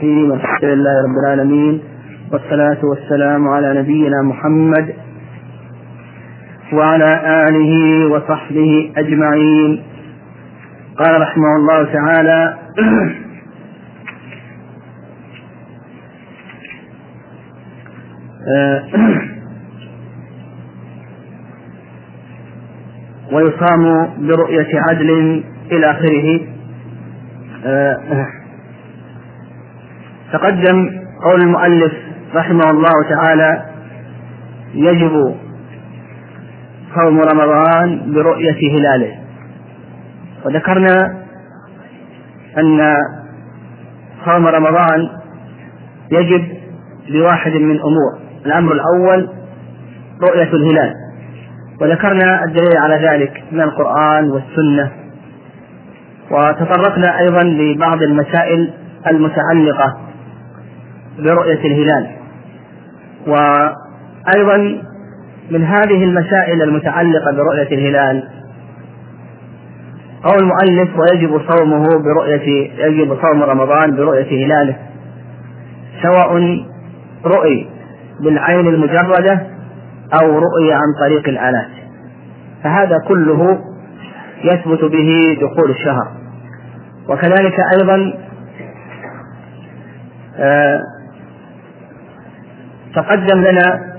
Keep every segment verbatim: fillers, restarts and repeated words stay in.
الرحيم. الحمد لله رب العالمين، والصلاة والسلام على نبينا محمد وعلى آله وصحبه أجمعين. قال رحمه الله تعالى: ويصام برؤية عدل إلى آخره. تقدم قول المؤلف رحمه الله تعالى: يجب صوم رمضان برؤية هلاله. وذكرنا أن صوم رمضان يجب بواحد من أمور. الأمر الأول رؤية الهلال، وذكرنا الدليل على ذلك من القرآن والسنة، وتطرقنا أيضا لبعض المسائل المتعلقة برؤية الهلال. وأيضا من هذه المسائل المتعلقة برؤية الهلال قول المؤلف: ويجب صومه برؤية يجب صوم رمضان برؤية هلاله، سواء رؤي بالعين المجردة أو رؤية عن طريق الآلات، فهذا كله يثبت به دخول الشهر. وكذلك أيضا آه تقدم لنا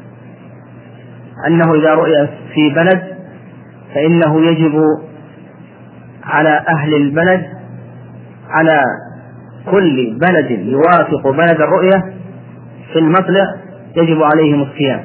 أنه إذا رؤي في بلد فإنه يجب على أهل البلد، على كل بلد يوافق بلد الرؤية في المطلع يجب عليهم الصيام،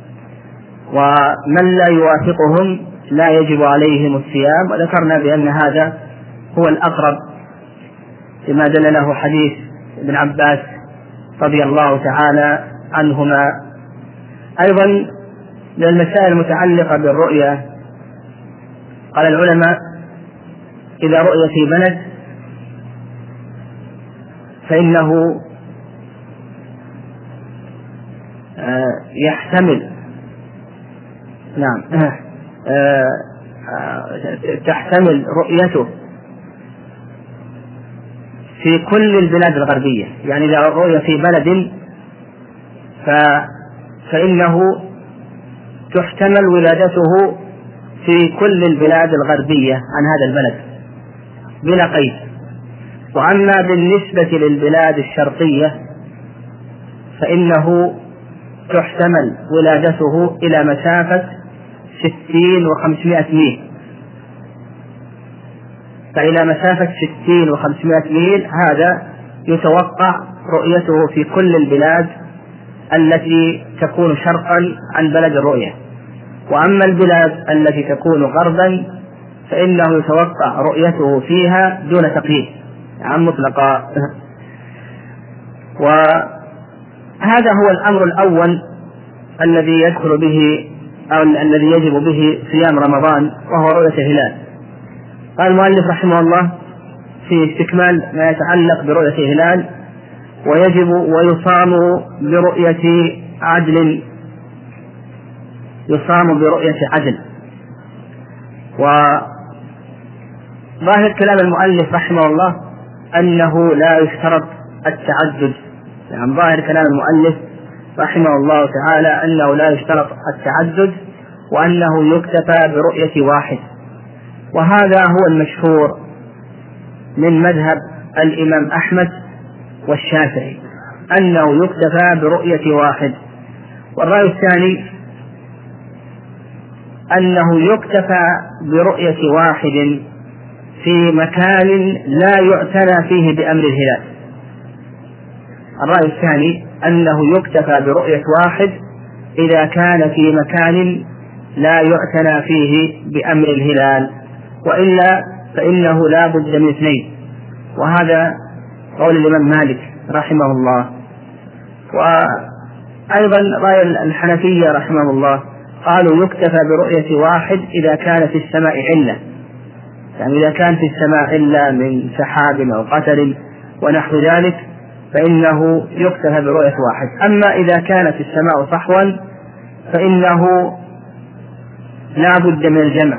ومن لا يوافقهم لا يجب عليهم الصيام. وذكرنا بأن هذا هو الأقرب لما دل له حديث ابن عباس رضي الله تعالى عنهما. أيضا من المسائل المتعلقة بالرؤية قال العلماء: إذا رؤي في بلد فإنه يحتمل نعم تحتمل رؤيته في كل البلاد الغربية. يعني إذا رؤي في بلد فإنه تحتمل ولادته في كل البلاد الغربية عن هذا البلد بلا قيد. وأما بالنسبة للبلاد الشرقية فإنه تحتمل ولادته إلى مسافة ستين وخمسمائة ميل، فإلى مسافة ستين وخمسمائة ميل هذا يتوقع رؤيته في كل البلاد التي تكون شرقا عن بلد الرؤية. وأما البلاد التي تكون غربا فإنه يتوقع رؤيته فيها دون تقييد عن مطلقا. وهذا هو الأمر الأول الذي يدخل به أو الذي يجب به صيام رمضان، وهو رؤية الهلال. قال المؤلف رحمه الله في استكمال ما يتعلق برؤية الهلال: ويجب ويصام برؤية عدل يصام برؤية عدل. وظاهر كلام المؤلف رحمه الله أنه لا يشترط التعدد. يعني ظاهر كلام المؤلف رحمه الله تعالى أنه لا يشترط التعدد، وأنه يكتفى برؤية واحد. وهذا هو المشهور من مذهب الإمام أحمد والشافعي، أنه يكتفى برؤية واحد. والرأي الثاني أنه يكتفى برؤية واحد في مكان لا يعتنى فيه بأمر الهلال. الرأي الثاني أنه يكتفى برؤية واحد إذا كان في مكان لا يعتنى فيه بأمر الهلال، وإلا فإنه لا بد من اثنين. وهذا قول الإمام مالك رحمه الله. وأيضا رأي الحنفية رحمه الله قالوا يكتفى برؤية واحد إذا كان في السماء علة، يعني إذا كان في السماء علة من سحاب أو قتل ونحو ذلك فإنه يكتفى برؤية واحد. أما إذا كانت السماء صحوا فإنه لا بد من الجمع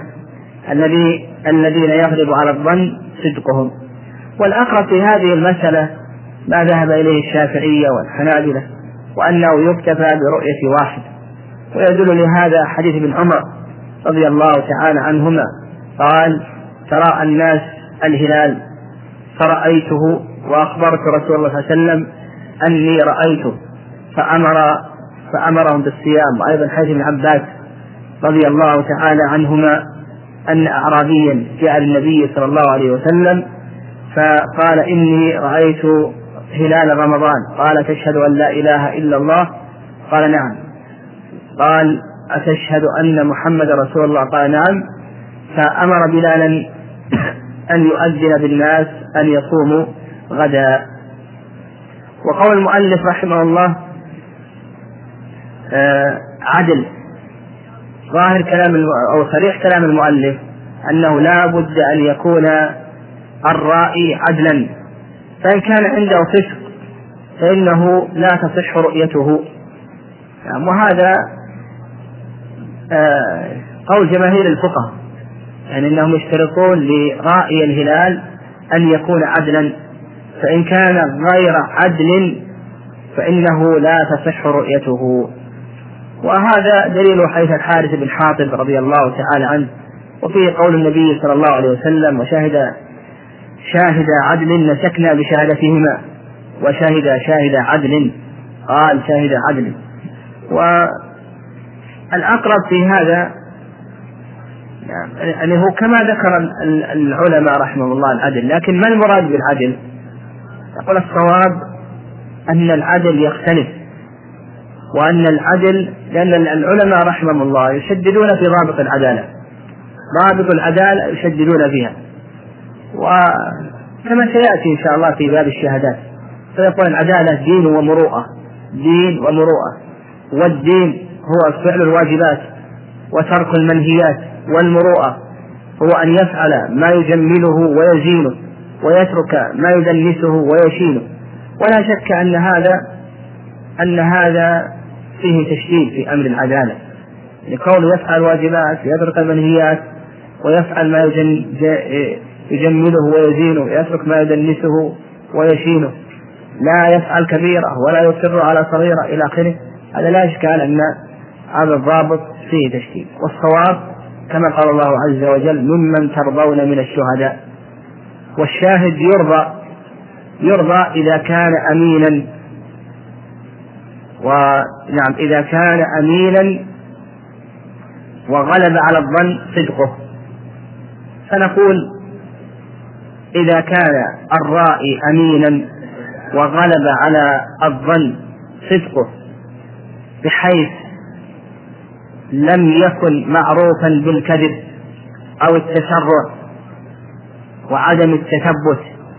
الذي الذين يغلب على الظن صدقهم. والأقرب في هذه المسألة ما ذهب إليه الشافعية والحنابلة، وأنه يكتفى برؤية واحد. ويدل لهذا حديث ابن عمر رضي الله تعالى عنهما قال: تراءى الناس الهلال فرأيته وأخبرت رسول الله صلى الله عليه وسلم أني رأيته فأمر فأمرهم بالصيام. وأيضا حديث ابن عباس رضي الله تعالى عنهما أن أعرابيا جاء للنبي صلى الله عليه وسلم فقال: إني رأيت هلال رمضان. قال: تشهد أن لا إله إلا الله؟ قال: نعم. قال: أتشهد أن محمد رسول الله؟ قال: نعم. فأمر بلالا أن يؤذن بالناس أن يصوموا غدا. وقول المؤلف رحمه الله آه عدل، ظاهر كلام أو صريح كلام المؤلف أنه لا بد أن يكون الرائي عدلا، فإن كان عنده فسق فإنه لا تصح رؤيته. وهذا آه قول جماهير الفقهاء، يعني أنهم يشترطون لرائي الهلال أن يكون عدلا، فإن كان غير عدل فإنه لا تصح رؤيته. وهذا دليل حديث الحارث بن حاطب رضي الله تعالى عنه، وفيه قول النبي صلى الله عليه وسلم: وشاهد شاهد عدل نسكنا بشهادتهما، وشاهد شاهد عدل، قال شاهد عدل. والأقرب في هذا يعني هو كما ذكر العلماء رحمه الله العدل، لكن ما المراد بالعدل؟ يقول الصواب أن العدل يختلف، وأن العدل، لأن العلماء رحمه الله يشددون في ضابط العدالة، ضابط العدالة يشددون فيها، وكما سيأتي إن شاء الله في باب الشهادات فيقول العدالة دين ومروءة، دين ومروءة، والدين هو فعل الواجبات وترك المنهيات، والمروءة هو أن يفعل ما يجمله ويزينه ويترك ما يدنسه ويشينه. ولا شك أن هذا أن هذا فيه تشديد في أمر العدالة، لكونه يفعل واجبات ويترك المنهيات ويفعل ما يجمله ويزينه ويترك ما يدنسه ويشينه، لا يفعل كبيرة ولا يصر على صغيرة إلى آخره. هذا لا إشكال أن هذا الضابط فيه تشديد. والصواب كما قال الله عز وجل: ممن ترضون من الشهداء. والشاهد يرضى يرضى إذا كان أمينا، ونعم إذا كان أمينا وغلب على الظن صدقه. فنقول إذا كان الرائي أمينا وغلب على الظن صدقه بحيث لم يكن معروفا بالكذب أو التسرع وعدم التثبت،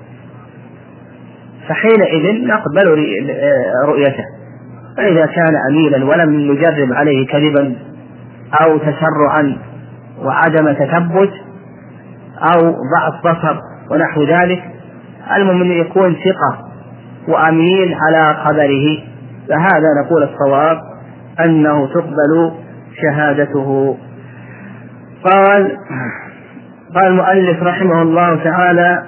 فحينئذ نقبل رؤيته. فإذا كان أمينا ولم نجرب عليه كذبا أو تسرعا وعدم تثبت أو ضعف بصر ونحو ذلك، المهم أن يكون ثقة وأمين على خبره، فهذا نقول الصواب أنه تقبل شهادته. قال قال المؤلف رحمه الله تعالى: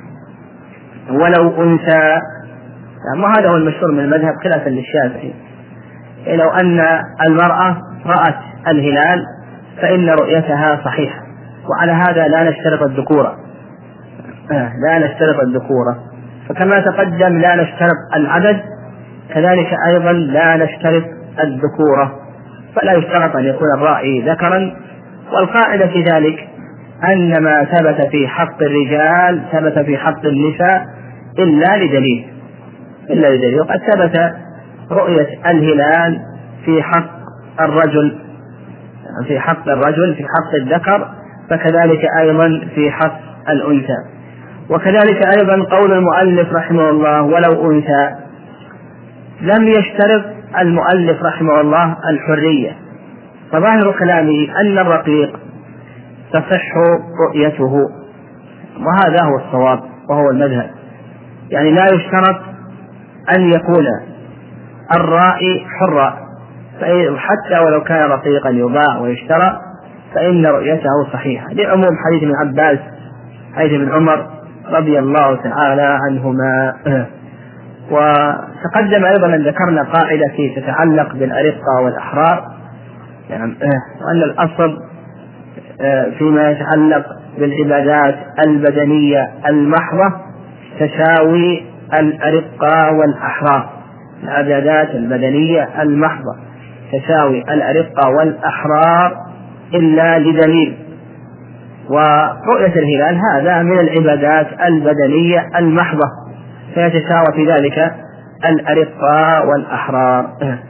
ولو أنثى. وهذا هو المشهور من المذهب خلافا للشافعي، لو أن المرأة رأت الهلال فإن رؤيتها صحيحة، وعلى هذا لا نشترط الذكورة لا نشترط الذكورة فكما تقدم لا نشترط العدد، كذلك أيضا لا نشترط الذكورة، فلا يشترط أن يكون الرائي ذكرا. والقاعدة في ذلك أن ما ثبت في حق الرجال ثبت في حق النساء إلا لدليل إلا لدليل وقد ثبت رؤية الهلال في حق الرجل في حق الرجل في حق الذكر، فكذلك أيضا في حق الأنثى. وكذلك أيضا قول المؤلف رحمه الله: ولو أنثى، لم يشترط المؤلف رحمه الله الحرية، فظاهر كلامه أن الرقيق تصح رؤيته، وهذا هو الصواب وهو المذهب، يعني لا يشترط أن يكون الرائي حرا، حتى ولو كان رقيقا يباع ويشترى فإن رؤيته صحيحة، لعموم حديث ابن عباس حديث ابن عمر رضي الله تعالى عنهما. وتقدم أيضا أن ذكرنا قاعدة تتعلق بالأرقة والأحرار، يعني أن الأصل فيما يتعلق بالعبادات البدنية المحضة تساوي الأرقة والأحرار. العبادات البدنية المحضة تساوي الأرقة والأحرار إلا لدليل، ورؤية الهلال هذا من العبادات البدنية المحضة فيتساوى في ذلك الأرقة والأحرار.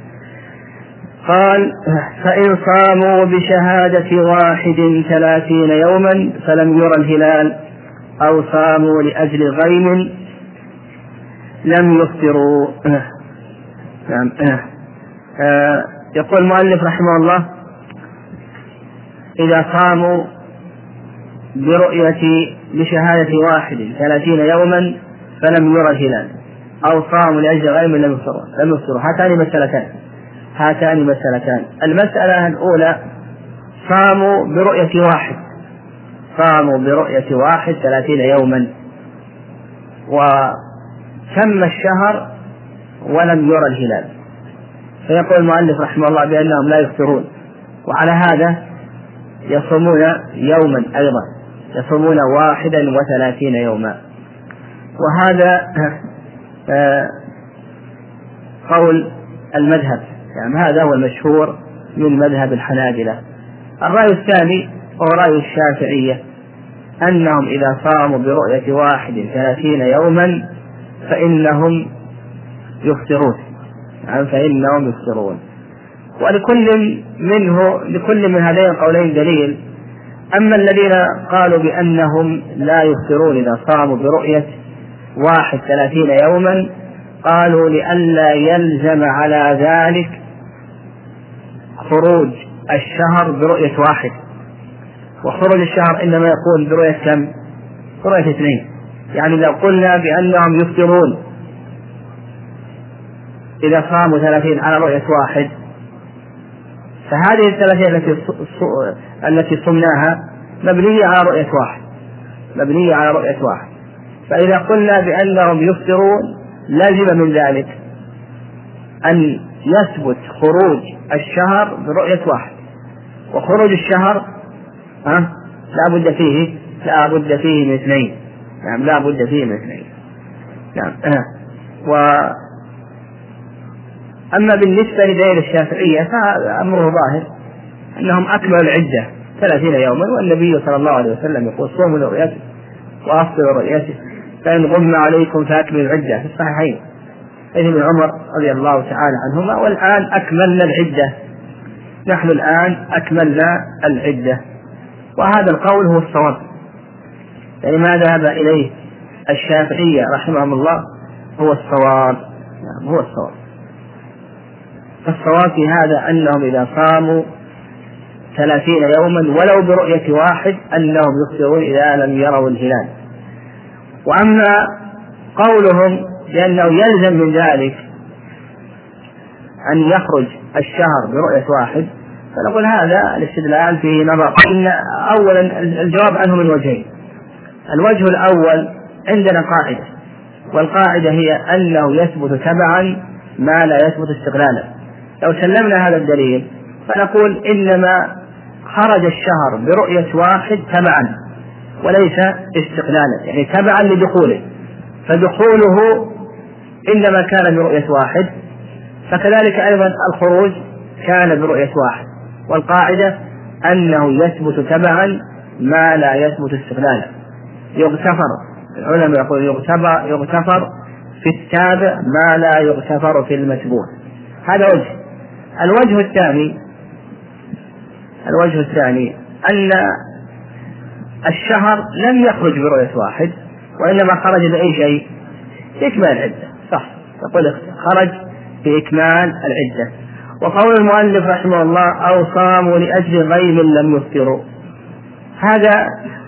قال: فإن صاموا بشهادة واحد ثلاثين يوما فلم يرى الهلال أو صاموا لأجل غيم لم يفطروا. يقول المؤلف رحمه الله: إذا صاموا برؤية بشهادة واحد ثلاثين يوما فلم يرى الهلال أو صاموا لأجل غيم لم يفطروا لم يفطروا هاتان مسألتان هاتان مسألتان المسألة الأولى: صاموا برؤية واحد صاموا برؤية واحد ثلاثين يوما وتم الشهر ولم يرى الهلال، فيقول المؤلف رحمه الله بأنهم لا يفطرون، وعلى هذا يصومون يوما أيضا، يصومون واحدا وثلاثين يوما. وهذا قول المذهب، يعني هذا هو المشهور من مذهب الحنابلة. الرأي الثاني هو رأي الشافعية، أنهم إذا صاموا برؤية واحد ثلاثين يوما فإنهم يفطرون، يعني فإنهم يفطرون. ولكل منه لكل من هذين القولين دليل. أما الذين قالوا بأنهم لا يفطرون إذا صاموا برؤية واحد ثلاثين يوما قالوا لئلا يلزم على ذلك خروج الشهر برؤية واحد، وخروج الشهر إنما يكون برؤية كم؟ برؤية اثنين. يعني لو قلنا بأنهم يفطرون إذا صاموا ثلاثين على رؤية واحد فهذه الثلاثين التي التي صمناها مبنية على رؤية واحد مبنية على رؤية واحد فإذا قلنا بأنهم يفطرون لازم من ذلك أن يثبت خروج الشهر برؤية واحد، وخروج الشهر ها لا بد فيه لا بد فيه من اثنين، يعني لا بد فيه من اثنين. نعم. و أما بالنسبة لدليل الشافعية فأمره ظاهر، أنهم أكملوا العدة ثلاثين يوما، والنبي صلى الله عليه وسلم يقول: صوموا لرؤيته وأفطروا لرؤيته فإن غم عليكم فأكملوا العدة، في الصحيحين ابن عمر رضي الله تعالى عنهما. والآن أكملنا العدة، نحن الآن أكملنا العدة، وهذا القول هو الصواب. يعني ما ذهب إليه الشافعية رحمهم الله هو الصواب، يعني هو الصواب. فالصواب في هذا أنهم إذا صاموا ثلاثين يوما ولو برؤية واحد أنهم يفطرون إذا لم يروا الهلال. وأما قولهم لأنه يلزم من ذلك أن يخرج الشهر برؤية واحد فنقول هذا الاستدلال فيه نظر. إن أولا الجواب عنه من وجهين: الوجه الأول عندنا قاعدة، والقاعدة هي أنه يثبت تبعا ما لا يثبت استقلالا. لو سلمنا هذا الدليل فنقول إنما خرج الشهر برؤية واحد تبعا وليس استقلالا، يعني تبعا لدخوله، فدخوله إنما كان برؤية واحد، فكذلك أيضا الخروج كان برؤية واحد. والقاعدة أنه يثبت تبعا ما لا يثبت استقلالا. يغتفر، العلماء يقول يغتفر, يغتفر في التابع ما لا يغتفر في المتبوع. هذا وجه. الوجه الثاني الوجه الثاني أن الشهر لم يخرج برؤية واحد، وإنما خرج بأي شيء؟ بإكمال العدة. صح، يقول خرج بإكمال العدة. وقول المؤلف رحمه الله: أو صاموا لأجل غيم لم يفطروا، هذا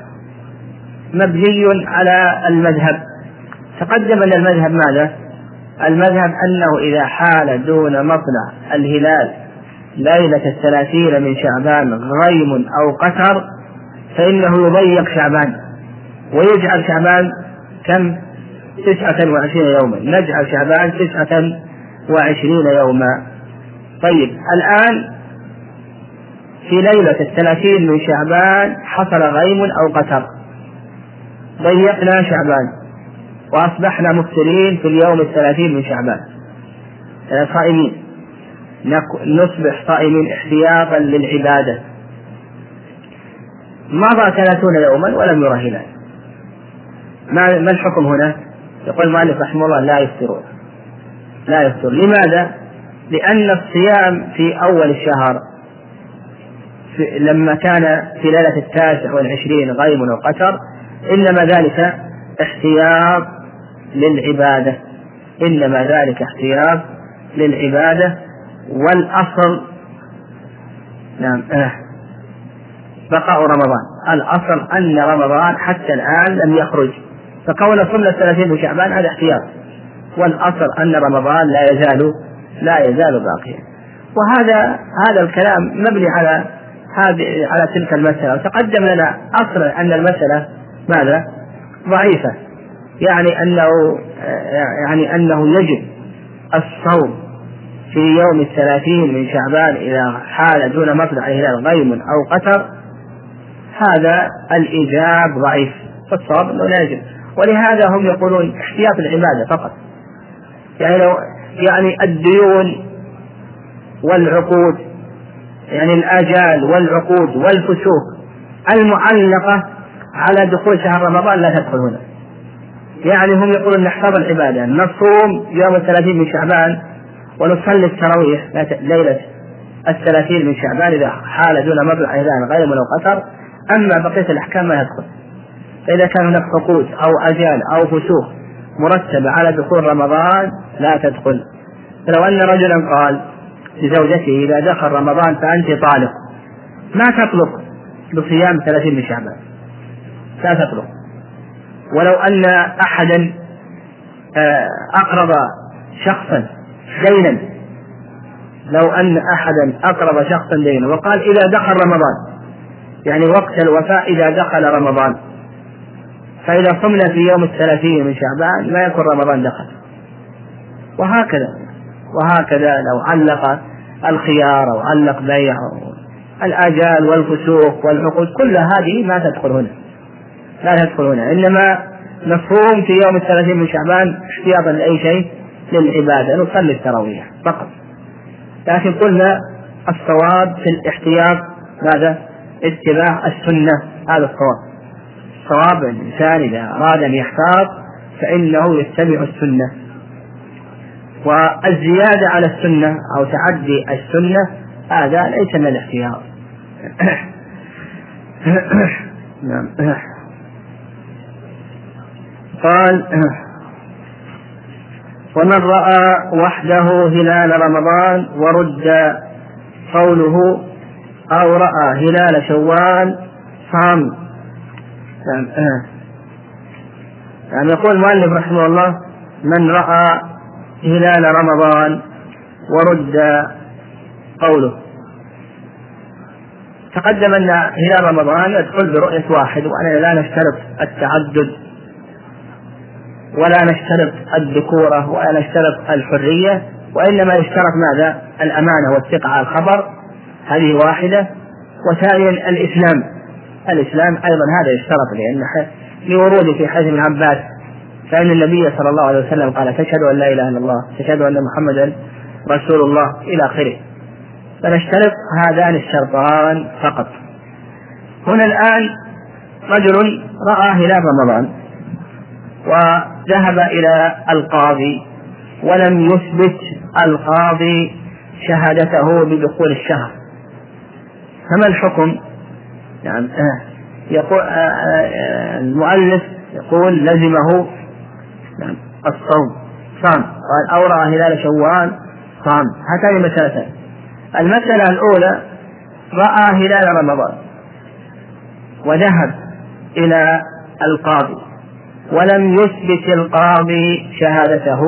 مبني على المذهب. تقدم أن المذهب ماذا؟ المذهب أنه إذا حال دون مطلع الهلال ليلة الثلاثين من شعبان غيم أو قتر فإنه يضيق شعبان ويجعل شعبان كم؟ تسعة وعشرين يوما، نجعل شعبان تسعة وعشرين يوما. طيب الآن في ليلة الثلاثين من شعبان حصل غيم أو قتر، ضيقنا شعبان وأصبحنا مفطرين في اليوم الثلاثين من شعبان صائمين، نصبح صائمين احتياطا للعبادة. مضى ثلاثون يوما ولم يرى هلال، ما الحكم هنا؟ يقول المؤلف رحمه الله لا يفطرون، لا يفطر. لماذا؟ لأن الصيام في أول الشهر في لما كان في ليلة التاسع والعشرين غيم وقتر إنما ذلك احتياط للعبادة، إنما ذلك احتياط للعبادة. والأصل نعم آه بقاء رمضان، الأصل أن رمضان حتى الآن لم يخرج، فكون صمنا الثلاثين من شعبان هذا احتياط، والأصل أن رمضان لا يزال لا يزال باقيا. وهذا هذا الكلام مبني على هذه على تلك المسألة، وتقدم لنا أصلا أن المسألة ماذا؟ ضعيفة، يعني أنه يعني أنه يجب الصوم في يوم الثلاثين من شعبان إذا حال دون مطلع هلال غيم أو قتر، هذا الإيجاب ضعيف، فالصواب أنه لا يجب. ولهذا هم يقولون احتياط العبادة فقط، يعني لو يعني الديون والعقود، يعني الآجال والعقود والفسوق المعلقة على دخول شهر رمضان لا تدخل هنا. يعني هم يقولون نحفظ العبادة، نصوم يوم الثلاثين من شعبان ونصلي التراويح ليلة الثلاثين من شعبان إذا حال دون مطلع هلال غيم أو قتر، أما بقية الأحكام ما يدخل. فإذا كان هناك عقود أو أجال أو فسوق مرتبة على دخول رمضان لا تدخل. فلو أن رجلا قال لزوجته إذا دخل رمضان فأنت طالق، ما تطلق بصيام ثلاثين من شعبان، لا تطلق. ولو أن أحدا أقرب شخصا دينا، لو أن أحدا أقرب شخصا دينا وقال إذا دخل رمضان، يعني وقت الوفاء إذا دخل رمضان، فإذا صمنا في يوم الثلاثين من شعبان ما يكون رمضان دخل. وهكذا وهكذا لو علق الخيار أو علق بيع الآجال والفسوق والعقود، كل هذه ما تدخل هنا، لا تدخل هنا. إنما نصوم في يوم الثلاثين من شعبان احتياطا لأي شيء للعبادة، نصلي التراويح فقط. لكن قلنا الصواب في الاحتياط ماذا؟ اتباع السنة، هذا الصواب. صواب الإنسان إذا أراد أن يحتاط فإنه يتبع السنة، والزيادة على السنة أو تعدي السنة هذا ليس من الاحتياط. قال ومن رأى وحده هلال رمضان ورد قوله أو رأى هلال شوال صام. يعني يقول المؤلف رحمه الله من رأى هلال رمضان ورد قوله، تقدم أن هلال رمضان يدخل برؤية واحد، وأنا لا نشترط التعدد ولا نشترط الذكورة ولا نشترط الحرية، وإنما يشترط ماذا؟ الأمانة والثقة على الخبر، هذه واحدة. وثانيا الإسلام، الإسلام أيضا هذا يشترط، لأن لورود في حديث ابن عباس فإن النبي صلى الله عليه وسلم قال تشهد أن لا إله إلا الله تشهد أن محمدا رسول الله إلى آخره، فنشترط هذان الشرطان فقط. هنا الآن رجل رأى هلال رمضان وذهب إلى القاضي ولم يثبت القاضي شهادته بدخول الشهر، فما الحكم؟ يعني يقول المؤلف يقول لزمه الصوم، صام. قال أو رأى هلال شوال صام. هاتان مسألتان. المسألة الأولى رأى هلال رمضان وذهب إلى القاضي ولم يثبت القاضي شهادته،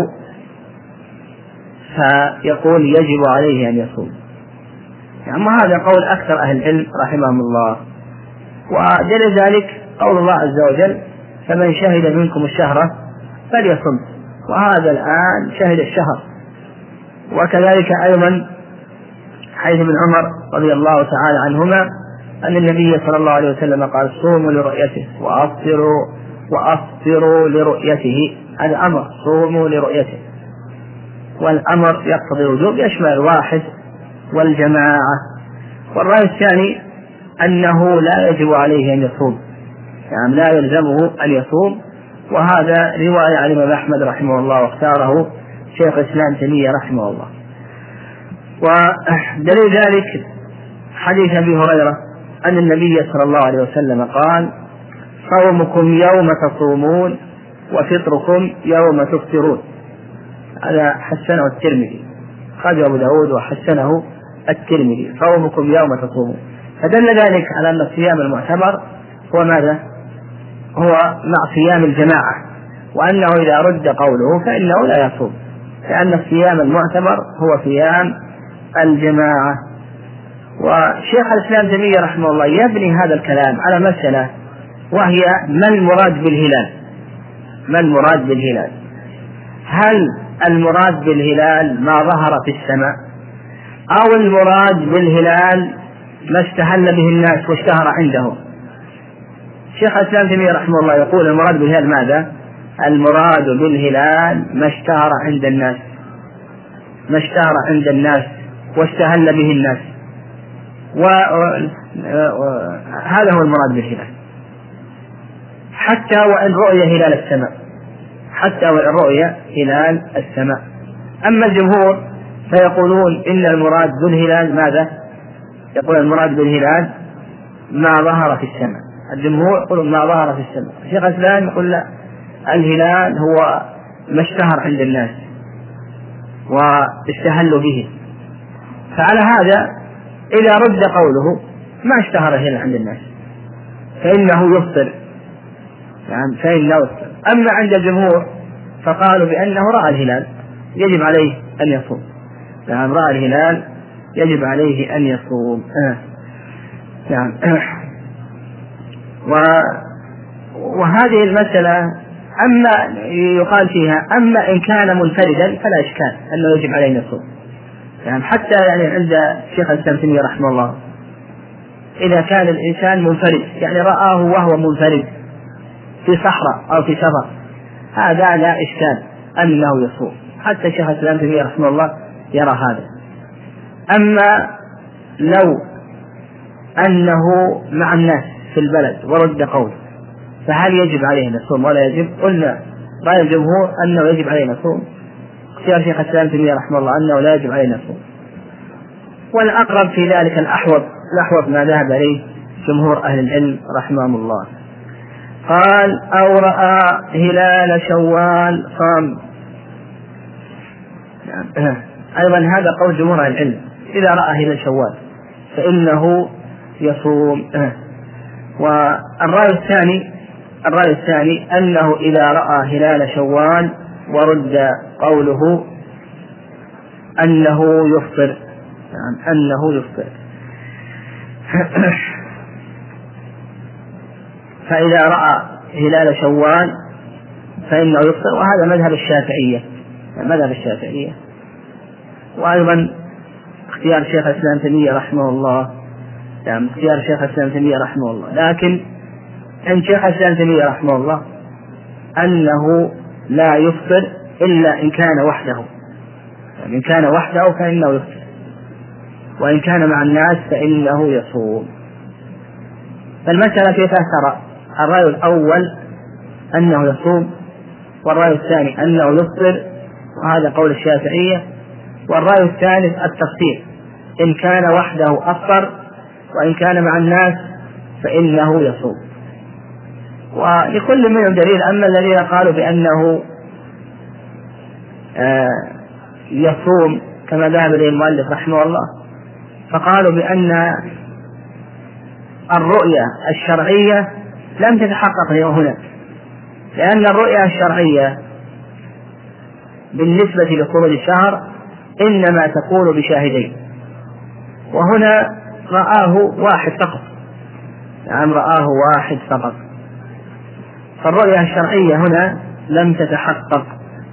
فيقول يجب عليه أن يصوم. يعني هذا قول أكثر أهل العلم رحمهم الله. ودليل ذلك قول الله عز وجل فمن شهد منكم الشهر فليصم، وهذا الآن شهد الشهر. وكذلك أيضا حديث ابن عمر رضي الله تعالى عنهما أن النبي صلى الله عليه وسلم قال صوموا لرؤيته وأفطروا وأفطروا لرؤيته. هذا أمر، صوموا لرؤيته، والأمر يقتضي الوجوب، يشمل الواحد والجماعة. والرأي الثاني أنه لا يجب عليه أن يصوم، يعني لا يلزمه أن يصوم، وهذا رواية عن الإمام أحمد رحمه الله واختاره شيخ الإسلام تيمية رحمه الله. ودليل ذلك حديث أبي هريرة أن النبي صلى الله عليه وسلم قال صومكم يوم تصومون وفطركم يوم تفطرون. هذا حسنه الترمذي، خرج أبو داود وحسنه الترمذي، صومكم يوم تصومون. فدل ذلك على أن الصيام المعتبر هو ماذا؟ هو مع صيام الجماعة، وأنه إذا رد قوله فإنه لا يصوم، لأن الصيام المعتبر هو صيام الجماعة. وشيخ الإسلام تيمية رحمه الله يبني هذا الكلام على مسألة، وهي ما المراد بالهلال؟ ما المراد بالهلال؟ هل المراد بالهلال ما ظهر في السماء، أو المراد بالهلال ما استهل به الناس واشتهر عندهم؟ شيخ الإسلام تيمية رحمه الله يقول المراد بالهلال ماذا؟ المراد بالهلال ما اشتهر عند الناس، ما اشتهر عند الناس واستهل به الناس، وهذا هو المراد بالهلال، حتى وإن رؤي هلال السماء، حتى وإن رؤي هلال السماء. أما الجمهور فيقولون إن المراد بالهلال ماذا؟ يقول المراد بالهلال ما ظهر في السماء. الجمهور يقولون ما ظهر في السماء. شيخ الإسلام يقول لا، الهلال هو ما اشتهر عند الناس واستهلوا به. فعلى هذا إذا رد قوله ما اشتهر الهلال عند الناس فإنه يفطر، يعني فإنه يفطر. أما عند الجمهور فقالوا بأنه رأى الهلال يجب عليه أن يصوم، يعني رأى الهلال يجب عليه أن يصوم. آه. يعني آه. وهذه المسألة أما يقال فيها أما إن كان منفردا فلا إشكال أنه يجب عليه أن يصوم، يعني حتى يعني عند شيخ الإسلام تيمية رحمه الله إذا كان الإنسان منفرد، يعني رآه وهو منفرد في صحراء أو في سفر، هذا لا إشكال أنه يصوم، حتى شيخ الإسلام تيمية رحمه الله يرى هذا. أما لو أنه مع الناس في البلد ورد قول فهل يجب عليه أن يصوم ولا يجب؟ قلنا رأي الجمهور أنه يجب عليه أن يصوم، اختيار شيخ الإسلام تيمية رحمه الله أنه لا يجب عليه أن يصوم. والأقرب في ذلك الأحوط الأحوط ما ذهب إليه جمهور أهل العلم رحمهم الله. قال أو رأى هلال شوال صام. أيضا هذا قول جمهور أهل العلم، إذا رأى هلال شوال فإنه يصوم. والرأي الثاني الرأي الثاني أنه إذا رأى هلال شوال ورد قوله أنه يفطر، يعني أنه يفطر. فإذا رأى هلال شوال فإنه يفطر، وهذا مذهب الشافعية، مذهب الشافعية. وأيضا اختيار شيخ الإسلام تيمية رحمه الله، يعني اختيار شيخ الإسلام تيمية رحمه الله. لكن عند شيخ الإسلام تيمية رحمه الله أنه لا يفطر إلا إن كان وحده، يعني إن كان وحده فإنه يفطر، وإن كان مع الناس فإنه يصوم. فالمسألة كيف ترى؟ الرأي الأول أنه يصوم، والرأي الثاني أنه يفطر، وهذا قول الشافعية. والرأي الثالث التفصيل، إن كان وحده أفطر، وإن كان مع الناس فإنه يصوم. ولكل منهم دليل. أما الذين قالوا بأنه آه يصوم كما ذهب إليه المؤلف رحمه الله، فقالوا بأن الرؤية الشرعية لم تتحقق هنا، لأن الرؤية الشرعية بالنسبة لخروج الشهر إنما تكون بشاهدين، وهنا رآه واحد فقط، يعني رآه واحد فقط. فالرؤية الشرعية هنا لم تتحقق.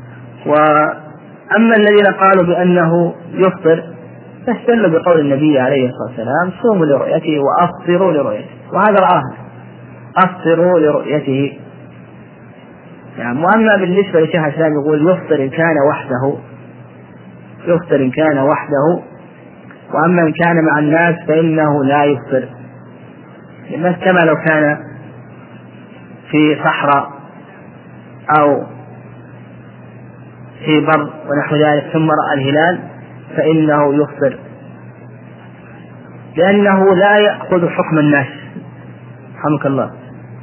وأما الذين قالوا بأنه يفطر فاستدلوا بقول النبي عليه الصلاة والسلام صوموا لرؤيته وأفطروا لرؤيته، وهذا رآه أفطروا لرؤيته. يعني وأما بالنسبة لشيخ الإسلام يقول يفطر إن كان وحده، يفطر إن كان وحده، وأما إن كان مع الناس فإنه لا يفطر، كما لو كان في صحراء أو في بر ونحو ذلك ثم رأى الهلال فإنه يفطر، لأنه لا يأخذ حكم الناس، رحمك الله،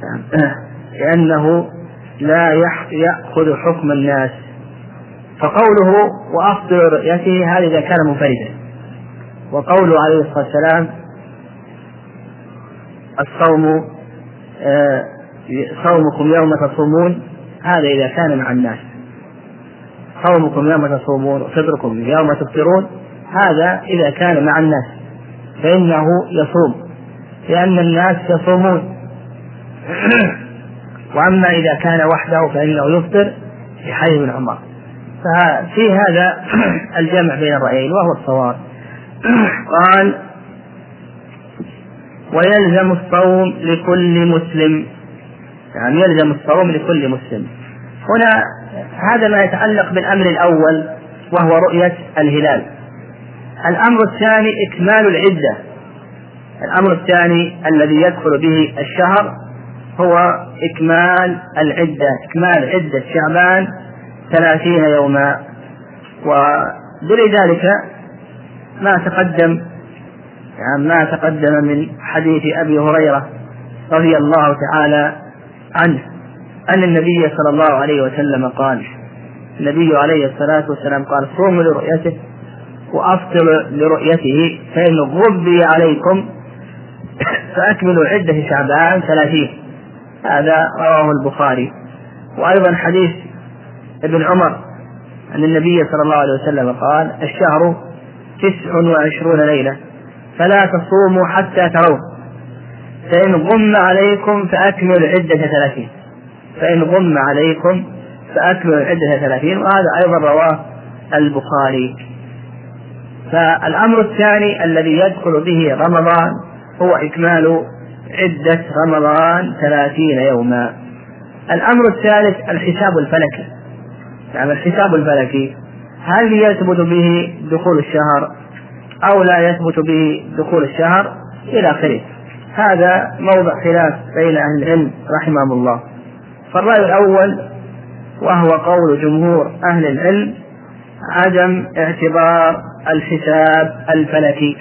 لأنه لا يأخذ حكم الناس. فقوله وأفطر رؤيته هذا إذا كان منفردا، وقوله عليه الصلاة والسلام الصوم آه صومكم يوم تصومون هذا إذا كان مع الناس، صومكم يوم تصومون وفطركم يوم تفطرون هذا إذا كان مع الناس فإنه يصوم لأن الناس يصومون. وأما إذا كان وحده فإنه يفطر في حديث ابن عمر. ففي هذا الجمع بين الرأيين وهو الصواب. قال ويلزم الصوم لكل مسلم، يعني يلزم الصوم لكل مسلم. هنا هذا ما يتعلق بالأمر الأول وهو رؤية الهلال. الأمر الثاني إكمال العدة. الأمر الثاني الذي يدخل به الشهر هو إكمال العدة، إكمال عدة شعبان ثلاثين يوما. ولذلك ما تقدم يعني ما تقدم من حديث أبي هريرة رضي الله تعالى عنه أن النبي صلى الله عليه وسلم قال، النبي عليه الصلاة والسلام قال صوموا لرؤيته وأفطروا لرؤيته فإن غبي عليكم فأكملوا عدة شعبان ثلاثين. هذا رواه البخاري. وأيضا حديث ابن عمر أن النبي صلى الله عليه وسلم قال الشهر تسع وعشرون ليلة فلا تصوموا حتى تروا فإن غم عليكم فأكملوا عدة ثلاثين، فإن غم عليكم فأكملوا عدة ثلاثين. وهذا أيضا رواه البخاري. فالأمر الثاني الذي يدخل به رمضان هو إكمال عدة رمضان ثلاثين يوما. الأمر الثالث الحساب الفلكي، يعني الحساب الفلكي هل يثبت به دخول الشهر أو لا يثبت به دخول الشهر إلى آخره. هذا موضع خلاف بين أهل العلم رحمهم الله. فالرأي الأول وهو قول جمهور أهل العلم عدم اعتبار الحساب الفلكي،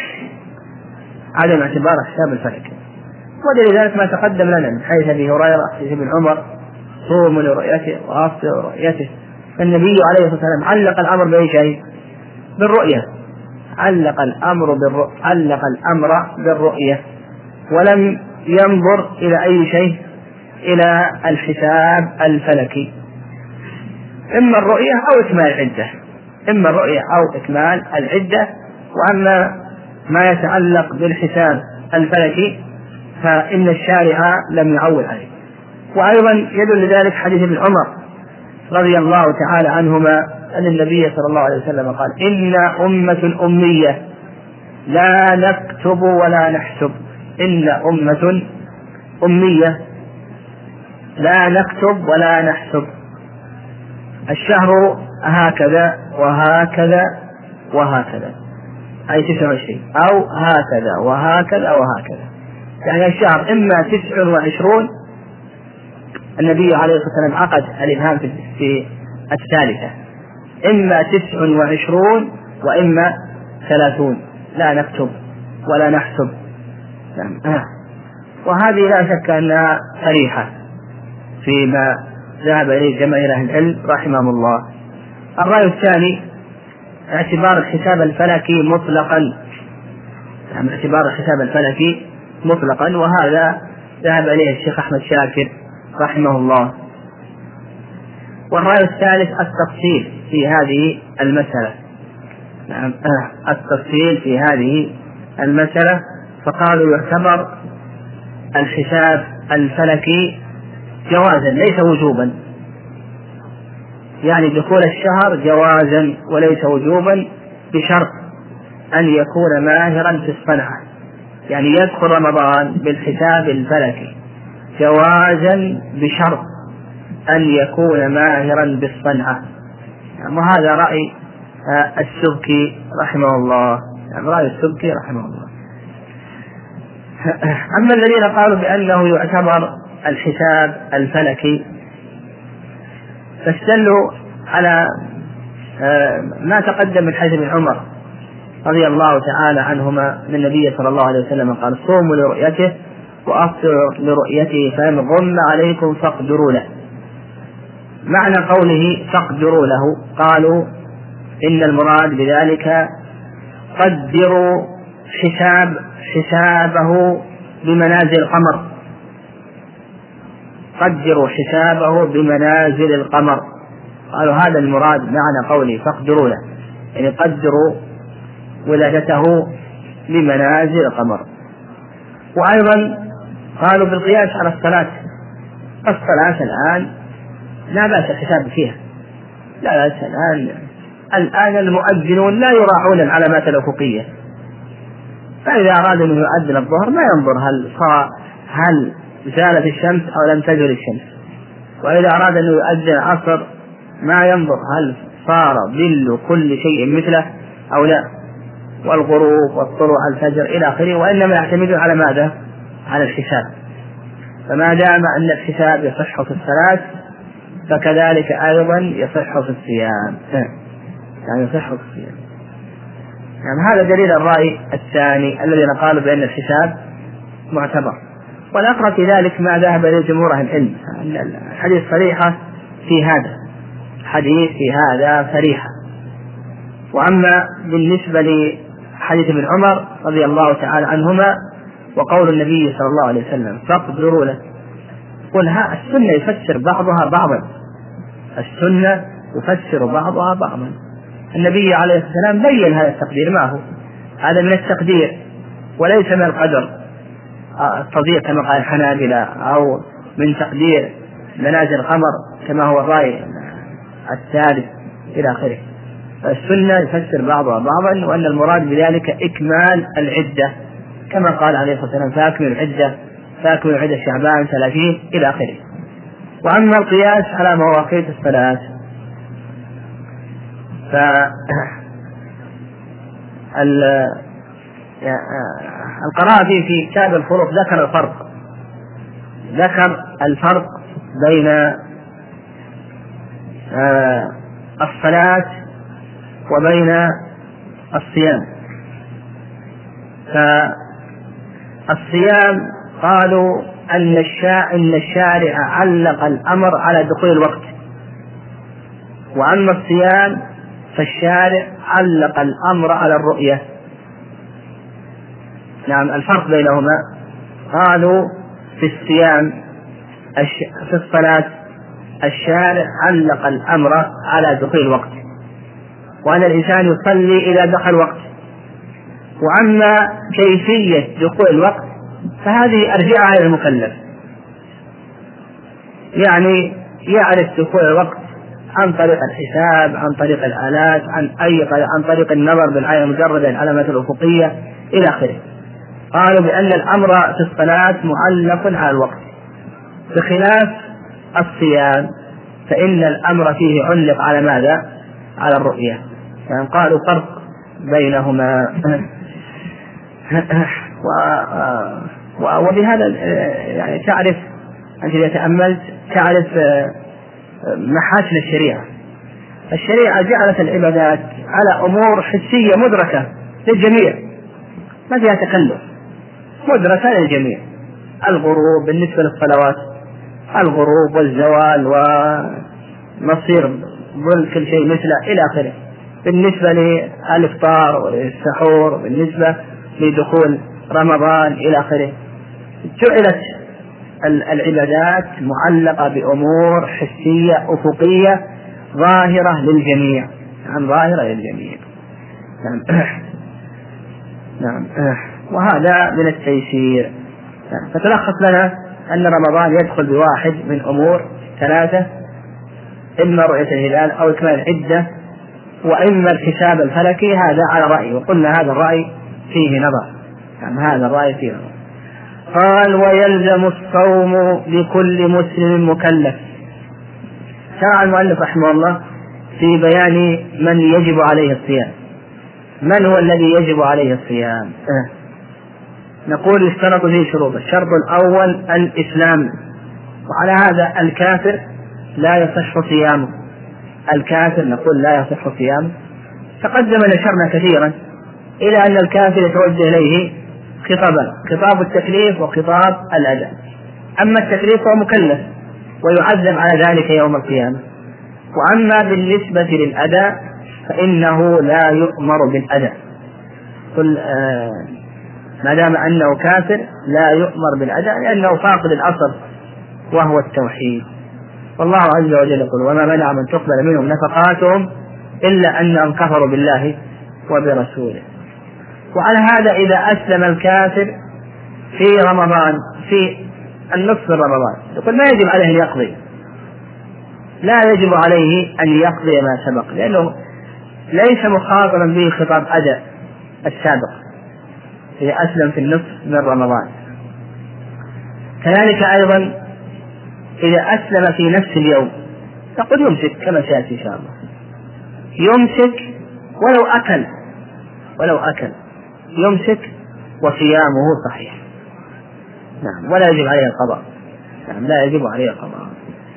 عدم اعتبار الحساب الفلكي. ولذلك ما تقدم لنا من حيث أبي هريرة حديث ابن عمر صوموا لرؤيته وأفطروا لرؤيته. النبي عليه الصلاة والسلام علق الأمر بأي شيء؟ بالرؤية، علق الأمر بالرؤية، علق الأمر بالرؤية ولم ينظر إلى أي شيء إلى الحساب الفلكي، إما الرؤية أو إكمال العدة، إما الرؤية أو إكمال العدة. وأما ما يتعلق بالحساب الفلكي فإن الشارع لم يعول عليه. وأيضا يدل لذلك حديث ابن عمر رضي الله تعالى عنهما أن النبي صلى الله عليه وسلم قال إن أمة أمية لا نكتب ولا نحسب، إن أمة أمية لا نكتب ولا نحسب، الشهر هكذا وهكذا وهكذا أي تسعة وعشرين أو هكذا وهكذا وهكذا، يعني الشهر إما تسع وعشرون، النبي عليه الصلاة والسلام عقد الإبهام في الثالثة، إما تسع وعشرون وإما ثلاثون لا نكتب ولا نحسب. وهذه لا شك أنها صريحة فيما ذهب إليه جماهير أهل العلم رحمهم الله. الرأي الثاني اعتبار الحساب الفلكي مطلقا، يعني اعتبار الحساب الفلكي مطلقا، وهذا ذهب إليه الشيخ أحمد شاكر رحمه الله. والرأي الثالث التفصيل في هذه المسألة، نعم التفصيل في هذه المسألة، فقالوا يعتبر الحساب الفلكي جوازا ليس وجوبا، يعني دخول الشهر جوازا وليس وجوبا، بشرط أن يكون ماهرا في الصنعة، يعني يدخل رمضان بالحساب الفلكي جوازا بشرط أن يكون ماهرا بالصنعة. يعني وهذا رأي السبكي رحمه الله، يعني رأي السبكي رحمه الله. أما الذين قالوا بأنه يعتبر الحساب الفلكي فاستدلوا على ما تقدم من حديث ابن عمر رضي الله تعالى عنهما من النبي صلى الله عليه وسلم قال: صوموا لرؤيته وأفطروا لرؤيته، فإن غم عليكم فاقدروا له. معنى قوله فاقدروا له قالوا إن المراد بذلك قدروا حساب حسابه بمنازل القمر، قدروا حسابه بمنازل القمر. قالوا هذا المراد معنى قوله فاقدروا له، يعني قدروا ولادته بمنازل القمر. وأيضا قالوا بالقياس على الصلاة، الصلاة الآن لا بأس الحساب فيها، لا بأس الآن الآن المؤذنون لا يراعون العلامات الأفقية، فإذا أراد أن يؤذن الظهر ما ينظر هل صار هل زالت الشمس أو لم تزل الشمس، وإذا أراد أن يؤذن العصر ما ينظر هل صار ظل كل شيء مثله أو لا، والغروب والطلوع الفجر إلى آخره، وإنما يعتمد على ماذا؟ على الحساب. فما دام أن الحساب يصح في الصلاة فكذلك أيضا يصح في الصيام، يعني يصح في الصيام. يعني هذا دليل الرأي الثاني الذين قالوا بأن الحساب معتبر. والأقرب في ذلك ما ذهب إليه جمهور أهل العلم، الحديث صريحة في هذا، حديث في هذا صريحة. وأما بالنسبة لحديث ابن عمر رضي الله تعالى عنهما وقول النبي صلى الله عليه وسلم فاقدروا له، قل ها السنة يفسر بعضها بعضا، السنة يفسر بعضها بعضا. النبي عليه الصلاة والسلام بين هذا التقدير، ما هو هذا من التقدير وليس من القدر التضييق كما قال الحنابلة، أو من تقدير منازل القمر كما هو الرأي الثالث إلى آخره. فالسنة يفسر بعضها بعضا، وأن المراد بذلك إكمال العدة كما قال عليه الصلاة والسلام فأكمل العدة فأكمل عدة شعبان ثلاثين إلى آخره. وأما القياس على مواقيت الصلاة فالقرافي في كتاب الفروق ذكر الفرق ذكر الفرق بين الصلاة وبين الصيام. فالصيام قالوا أن الشارع علق الأمر على دخول الوقت، وأما الصيام فالشارع علق الأمر على الرؤية. نعم، الفرق بينهما قالوا في الصيام في الصلاة الشارع علق الأمر على دخول الوقت، وأن الإنسان يصلي إذا دخل الوقت. وأما كيفية دخول الوقت فهذه أرجعها إلى المكلف، يعني يعرف دخول الوقت عن طريق الحساب، عن طريق الآلات، عن أي عن طريق النظر بالعين المجردة العلامات الأفقية إلى آخره. قالوا بأن الأمر في الصلاة معلق على الوقت، بخلاف الصيام فإن الأمر فيه علق على ماذا؟ على الرؤية. يعني قالوا فرق بينهما. وبهذا يعني تعرف أنت إذا تأملت تعرف محاسن الشريعة. الشريعة جعلت العبادات على أمور حسية مدركة للجميع، ما فيها تكلف، مدركة للجميع. الغروب بالنسبة للصلوات، الغروب والزوال ومصير ظل كل شيء مثله إلى آخره. بالنسبة للإفطار والسحور، بالنسبة لدخول رمضان إلى آخره، جعلت العبادات معلقة بأمور حسية أفقية ظاهرة للجميع، نعم ظاهرة للجميع. نعم. نعم. وهذا من التيسير. فتلخص لنا أن رمضان يدخل بواحد من أمور ثلاثة: إما رؤية الهلال أو إكمال العدة وإما الحساب الفلكي، هذا على رأي، وقلنا هذا الرأي فيه نظر، يعني هذا الرأي فيه نظر. قال ويلزم الصوم لكل مسلم مكلف. شرع المؤلف رحمه الله في بيان من يجب عليه الصيام. من هو الذي يجب عليه الصيام؟ أه. نقول يشترط فيه شروط. الشرط الأول الإسلام، وعلى هذا الكافر لا يصح صيامه. الكافر نقول لا يصح صيامه. تقدم نشرنا كثيرا إلى أن الكافر يتوجه إليه خطابان: خطاب التكليف وخطاب الأداء. أما التكليف فهو مكلف ويعذب على ذلك يوم القيامة، وأما بالنسبة للأداء فإنه لا يؤمر بالأداء. قل آه ما دام أنه كافر لا يؤمر بالأداء لأنه فاقد الأصل وهو التوحيد. والله عز وجل يقول: وما منع من تقبل منهم نفقاتهم إلا أنهم كفروا بالله وبرسوله. وعلى هذا إذا أسلم الكافر في رمضان في النصف رمضان يقول ما يجب عليه أن يقضي، لا يجب عليه أن يقضي ما سبق، لأنه ليس مخاطبا به خطاب أداء السابق إذا أسلم في النصف من رمضان. كذلك أيضا إذا أسلم في نفس اليوم تقول يمسك كما سيأتي إن شاء الله، يمسك ولو أكل ولو أكل يمسك وصيامه صحيح. نعم، ولا يجب عليه القضاء. نعم، لا يجب عليه القضاء.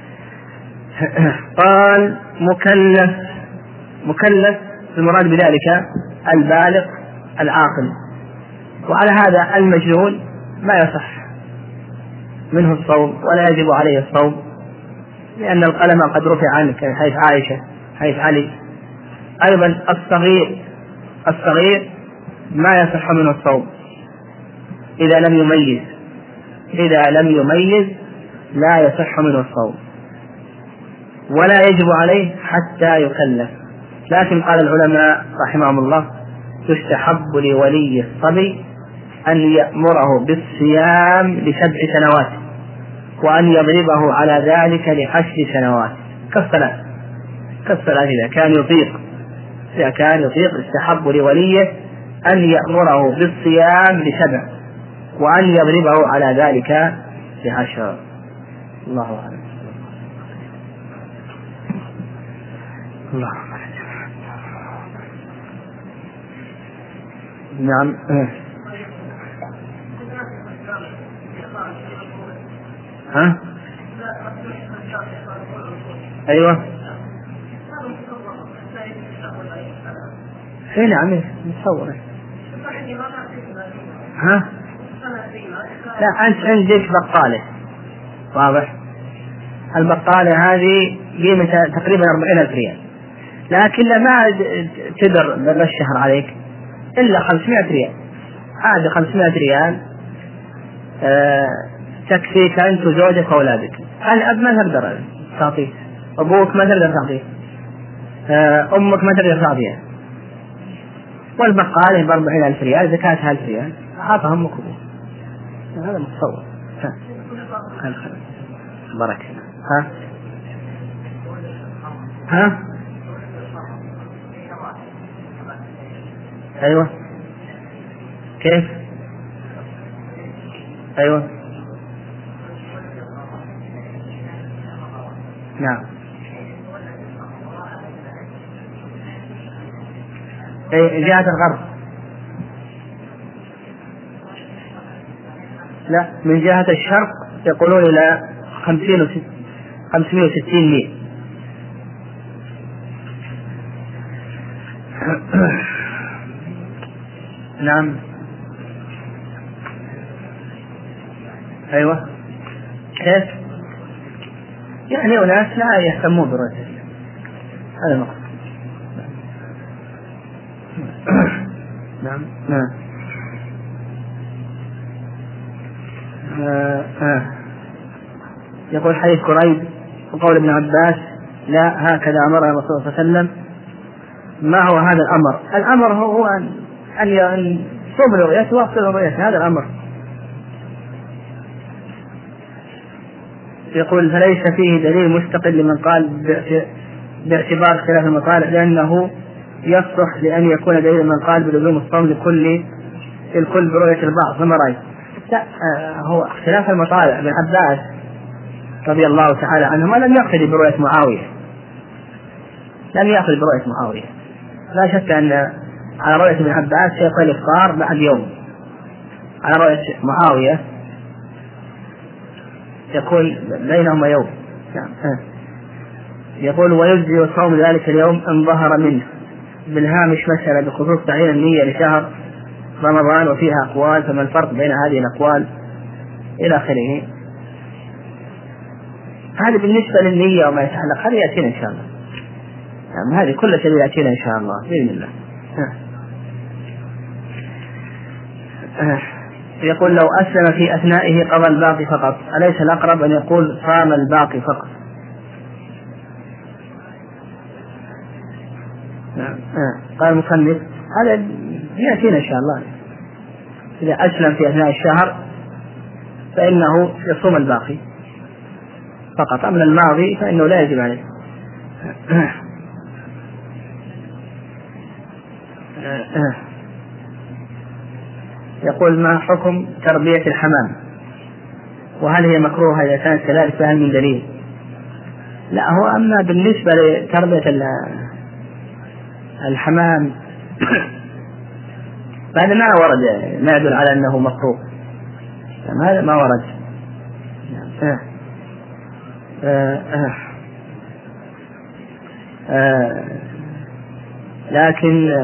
قال مكلف. مكلف المراد بذلك البالغ العاقل، وعلى هذا المجنون ما يصح منه الصوم ولا يجب عليه الصوم، لأن القلم قد رفع عنه حيث عائشة حيث علي. أيضا الصغير الصغير ما يصح منه الصوم إذا لم يميز إذا لم يميز لا يصح منه الصوم ولا يجب عليه حتى يكلف. لكن قال العلماء رحمهم الله: يستحب لولي الصبي أن يأمره بالصيام لسبع سنوات وأن يضربه على ذلك لعشر سنوات كالصلاة كالصلاة إذا كان يطيق إذا كان يطيق يستحب لوليه أن يأمره بالصيام لسبع وأن يضربه على ذلك لعشر. الله أعلم. الله نعم. ها أيوة اي نعم نتصور. ها لا أنت عندك بقالة واضح، البقالة هذه قيمتها تقريبا أربعين ألف ريال، لكن ما تدر بالشهر عليك إلا خمسمائة ريال. هذه خمسمائة ريال آه تكفيك أنت وزوجك وأولادك. الأب ما تقدر تعطيه، أبوك ما تقدر تعطيه، آه أمك ما تقدر تعطيها، والبقالة بأربعين ألف ريال زكاتها ألف ريال أعطها أمك وأبوك. هذا متصور. ها بركة. ها ها أيوة كيف أيوة نعم أي جهة الغرب، لا من جهة الشرق يقولون إلى خمسين وست خمسمائة وستين ميل. نعم أيوة كيف يعني أناس لا يهتمون برؤية هذا المقصود. نعم نعم آه آه. يقول حديث قريب وقول ابن عباس: لا هكذا أمر الرسول صلى الله عليه وسلم. ما هو هذا الأمر؟ الأمر هو أن أن يصوم رؤيته ويفطر رؤيته، هذا الأمر. يقول فليس فيه دليل مستقل لمن قال باعتبار اختلاف المطالع، لأنه يصلح لأن يكون دليل من قال بلزوم الصوم لكل الكل برؤية البعض. فما رأيك؟ لا، هو اختلاف المطالع. ابن عباس رضي الله تعالى عنهما لم يقتدي برؤية معاوية، لم يأخذ برؤية معاوية. لا شك أن على رؤية ابن عباس يقول الإفطار بعد يوم، على رؤية معاوية يقول بينهما يوم. يقول ويجزي صوم ذلك اليوم إن ظهر منه. بالهامش مسألة بخصوص تعيين النية لشهر رمضان وفيها أقوال، فما الفرق بين هذه الأقوال إلى آخره. هذه بالنسبة للنية وما يتعلق هذه يأتينا إن شاء الله، يعني هذه كل شيء يأتينا إن شاء الله بإذن الله. يقول لو أسلم في أثنائه قضى الباقي فقط، أليس الأقرب أن يقول صام الباقي فقط؟ قال المصنف هذا يأتينا إن شاء الله. إذا أسلم في أثناء الشهر فإنه يصوم الباقي فقط، أما الماضي فإنه لا يجب عليه. يقول ما حكم تربية الحمام، وهل هي مكروهة إذا كانت كذلك فهل من دليل؟ لا، هو أما بالنسبة لتربية الحمام فهذا ما ورد ما يدل على أنه مكروه، هذا ما ورد. آه. آه. آه. آه. لكن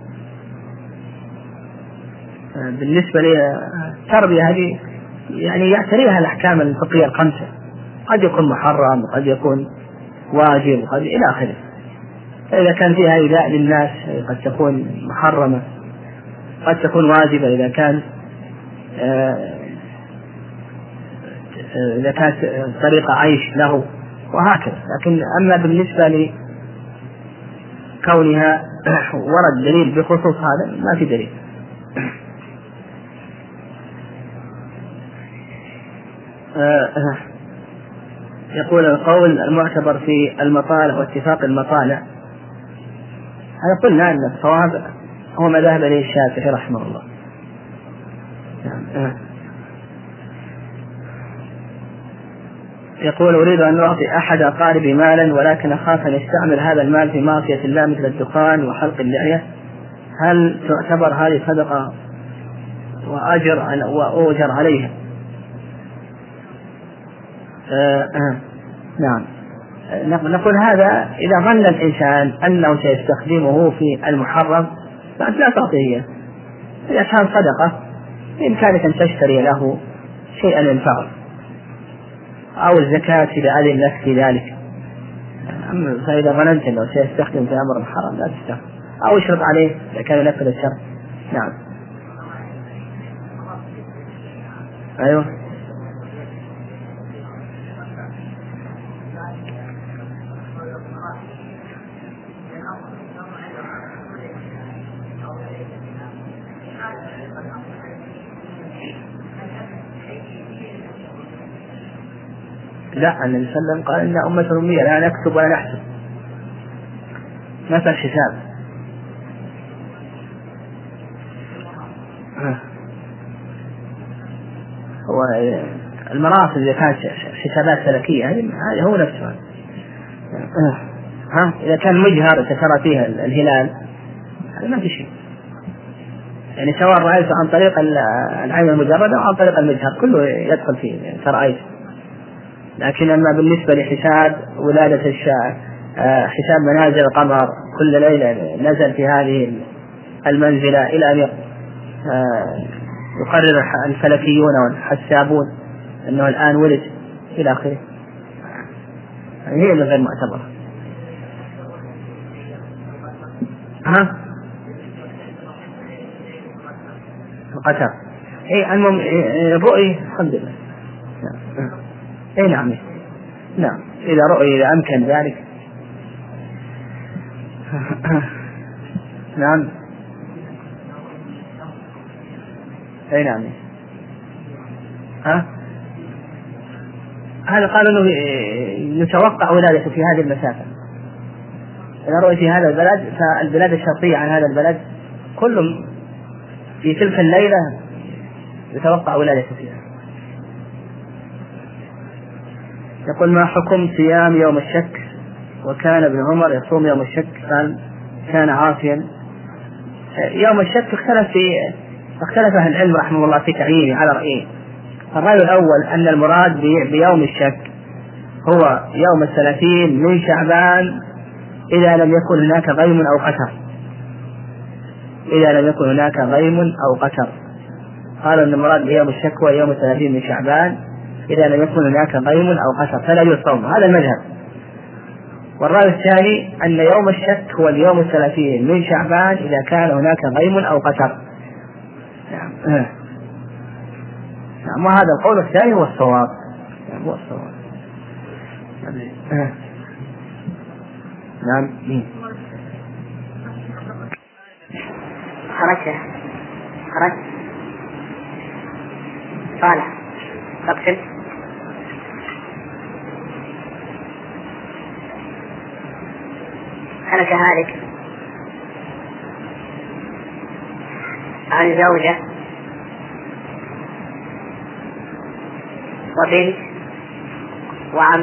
آه. بالنسبة للتربية هذه يعني يعتريها الأحكام الفقهية الخمسة، قد يكون محرم وقد يكون واجب وقد إلى آخره. فإذا كان فيها إيذاء للناس قد تكون محرمة، قد تكون واجبة إذا كان آه إذا كانت طريقة عيش له وهكذا. لكن أما بالنسبة لكونها ورد دليل بخصوص هذا ما في دليل. يقول القول المعتبر في المطالع واتفاق المطالع، هذا قلنا أن الصواب هو ما ذهب إليه الشافعي رحمه الله. يقول أريد أن أعطي أحد أقاربي مالا ولكن أخاف أن يستعمل هذا المال في معصية الله مثل الدخان وحلق اللحية، هل تعتبر هذه صدقة وأجر وأؤجر عليها؟ آه آه نعم، نقول هذا إذا ظن الإنسان أنه سيستخدمه في المحرم فأنت لا تعطيه. إذا كان صدقة بإمكانك أن تشتري له شيئا ينفعه، أو الزكاة إذا أذن لك في ذلك. فإذا ظننت أنه سيستخدم في أمر محرم لا تستخدم، أو اشرط عليه إذا كان ينفذ الشر. نعم. أيوه. لا، النبي صلى الله عليه وسلم قال إن أمة أمية لا نكتب ولا نحسب، ما في حساب. هو المراصد إذا كانت حسابات فلكية هذه هو نفسه. ها إذا كان مجهر ترى فيها الهلال هذا ما في شيء، يعني سواء رأيته عن طريق العين المجردة أو عن طريق المجهر كله يدخل فيه ترأيت. لكن أما بالنسبة لحساب ولادة الشاة، حساب منازل القمر كل ليلة نزل في هذه المنزلة إلى أن يقرر الفلكيون والحسابون أنه الآن ولد إلى آخره، هي من غير معتبرة. ها القتل أي المهم الرؤية الحمد لله. اي نعم نعم اذا رؤي اذا امكن ذلك. نعم اي نعم. ها هذا قالوا أنه يتوقع ولادته في هذه المسافة. إذا رؤي في هذا البلد فالبلاد الشرقية عن هذا البلد كلهم في تلك الليلة يتوقع ولادته فيها. يقول: ما حكم صيام يوم الشك؟ وكان ابن عمر يصوم يوم الشك قال كان عاصيا. يوم الشك اختلف في اختلف أهل العلم رحمه الله في تعيينه على رأيين. الرأي الأول أن المراد بيوم الشك هو يوم الثلاثين من شعبان إذا لم يكن هناك غيم أو قتر. إذا لم يكن هناك غيم أو قتر قالوا أن المراد بيوم الشك هو يوم الثلاثين من شعبان إذا لم يكن هناك غيم أو قتر فلا يصوم. هذا المذهب. والرأي الثاني أن يوم الشك هو اليوم الثلاثين من شعبان إذا كان هناك غيم أو قتر. نعم. نعم. وهذا القول الثاني هو الصواب. نعم. هو الصواب. نعم. خرجت خرجت صالح تقتل هلك هالك عن زوجة وبنت وعم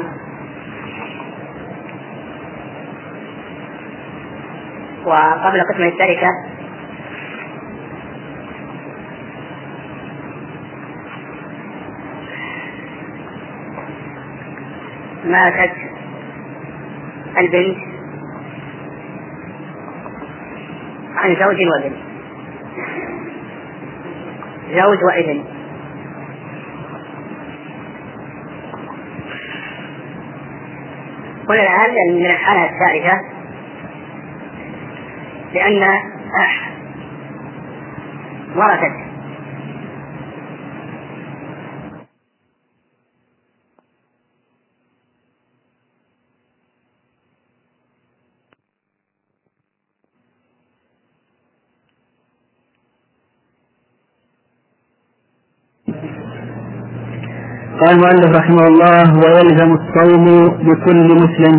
وقبل قسم التركة ماتت البنت عن زوج وابن زوج وابن. هنا الآن من الحالة الثالثة لأن ورثت قال المؤلف رحمه الله: ويلزم الصوم بكل مسلم.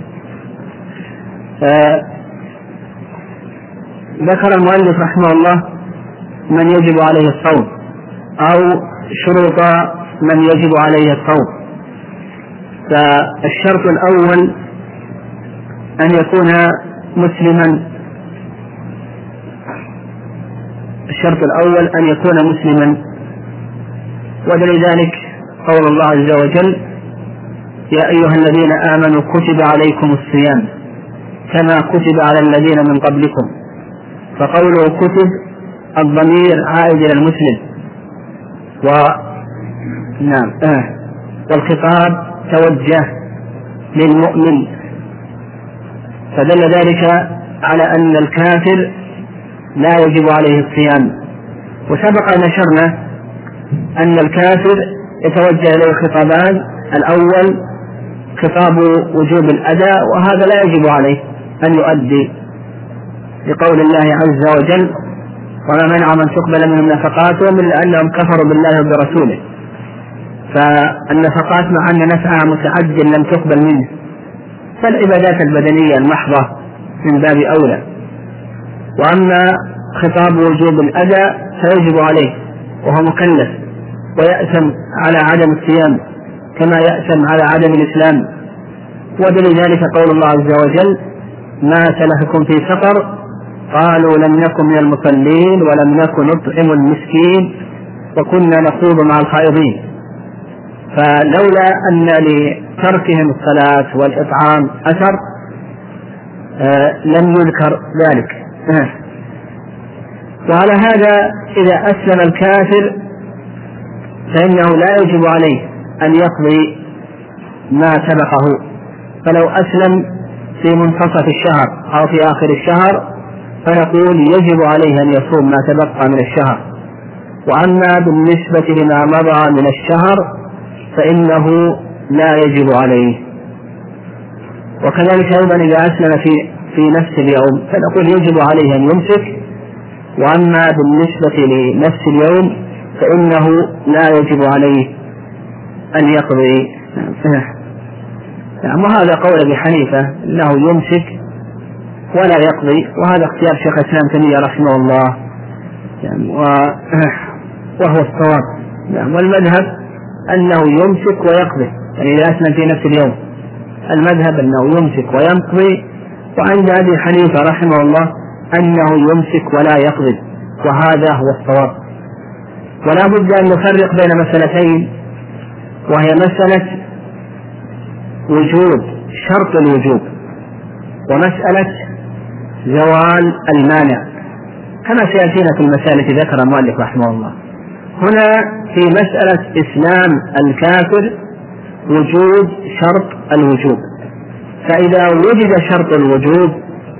ذكر المؤلف رحمه الله من يجب عليه الصوم أو شروط من يجب عليه الصوم. فالشرط الأول أن يكون مسلما الشرط الأول أن يكون مسلما ودليل ذلك قول الله عز وجل: يا أيها الذين آمنوا كتب عليكم الصيام كما كتب على الذين من قبلكم. فقوله كتب الضمير عائد إلى المسلم و... نعم. آه. والخطاب توجه للمؤمن فدل ذلك على أن الكافر لا يجب عليه الصيام. وسبق أن نشرنا أن الكافر يتوجه إليه خطابان: الأول خطاب وجوب الأداء وهذا لا يجب عليه أن يؤدي لقول الله عز وجل: وما منع من تقبل منهم نفقاتهم إلا أنهم كفروا بالله وبرسوله. فالنفقات مع أن نفعها متعد لم تقبل منه، فالعبادات البدنية المحضة من باب أولى. وأما خطاب وجوب الأداء فيجب عليه وهو مكلف ويأثم على عدم الصيام كما يأثم على عدم الإسلام. ودليل ذلك قول الله عز وجل: ما سلككم في سقر قالوا لم نكن من المصلين ولم نكن نطعم المسكين وكنا نخوض مع الخائضين. فلولا أن لتركهم الصلاة والإطعام أثر آه لم يذكر ذلك. آه. وعلى هذا إذا أسلم الكافر فإنه لا يجب عليه أن يقضي ما سبقه. فلو أسلم في منتصف الشهر أو في آخر الشهر فنقول يجب عليه أن يصوم ما تبقى من الشهر. وأما بالنسبة لما مضى من الشهر فإنه لا يجب عليه. وكذلك أيضا إذا أسلم في, في نفس اليوم فنقول يجب عليه أن يمسك. وأما بالنسبة لنفس اليوم فإنه لا يجب عليه أن يقضي نعم. وهذا قول أبي حنيفة أنه يمسك ولا يقضي، وهذا اختيار شيخ الإسلام تيمية رحمه الله، يعني وهو الصواب. نعم. والمذهب أنه يمسك ويقضي، يعني إذا أسلم في نفس اليوم المذهب أنه يمسك ويقضي، وعند أبي حنيفة رحمه الله أنه يمسك ولا يقضي، وهذا هو الصواب. ولا بد أن نفرق بين مسألتين، وهي مسألة وجود شرط الوجوب ومسألة زوال المانع، كما سيأتينا في المسائل التي ذكر المؤلف رحمه الله. هنا في مسألة إسلام الكافر وجود شرط الوجوب، فإذا وجد شرط الوجوب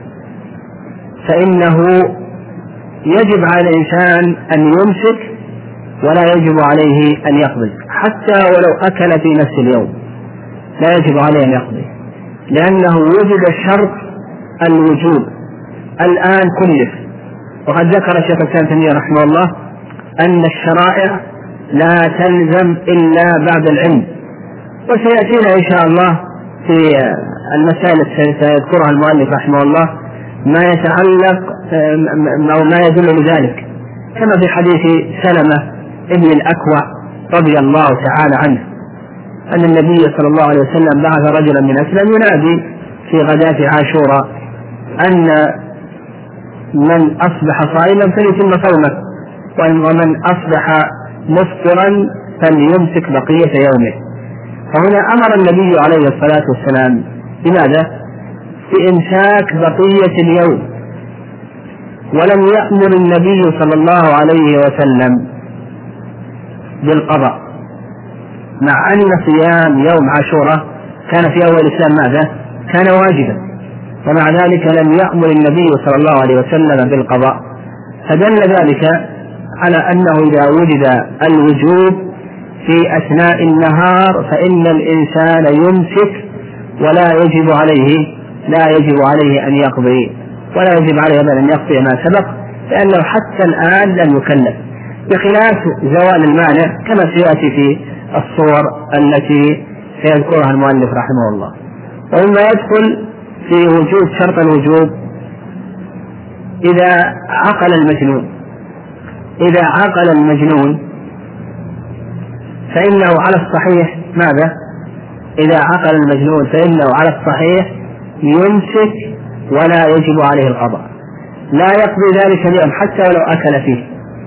فإنه يجب على الإنسان أن يمسك ولا يجب عليه أن يقضي، حتى ولو أكل في نفس اليوم لا يجب عليه أن يقضي، لأنه وجد شرط الوجوب الآن كلف. وقد ذكر شيخ الإسلام تيمية رحمه الله أن الشرائع لا تلزم إلا بعد العلم، وسيأتينا إن شاء الله في المسائل التي سيذكرها المؤلف رحمه الله ما يتعلق أو ما يدل لذلك، كما في حديث سلمة ابن الأكوع رضي الله تعالى عنه أن النبي صلى الله عليه وسلم بعث رجلا من أسلم ينادي في غداة عاشوراء أن من أصبح صائما فليتم صومه، ومن أصبح مفطرا فليمسك بقية يومه. فهنا أمر النبي عليه الصلاة والسلام بماذا؟ بإمساك بقية اليوم، ولم يأمر النبي صلى الله عليه وسلم بالقضاء، مع أن صيام يوم عاشوراء كان في أول الإسلام ماذا؟ كان واجبا، ومع ذلك لم يأمر النبي صلى الله عليه وسلم بالقضاء. فدل ذلك على أنه إذا وجد الوجوب في أثناء النهار فإن الإنسان يمسك ولا يجب عليه لا يجب عليه أن يقضي، ولا يجب عليه أن يقضي ما سبق، لأنه حتى الآن لم يكلف، بخلاف زوال المانع كما سيأتي في الصور التي سيذكرها المؤلف رحمه الله. ومما يدخل في وجود شرط الوجوب إذا عقل المجنون إذا عقل المجنون فإنه على الصحيح ماذا؟ إذا عقل المجنون فإنه على الصحيح يمسك ولا يجب عليه القضاء، لا يقضي ذلك اليوم حتى ولو أكل فيه،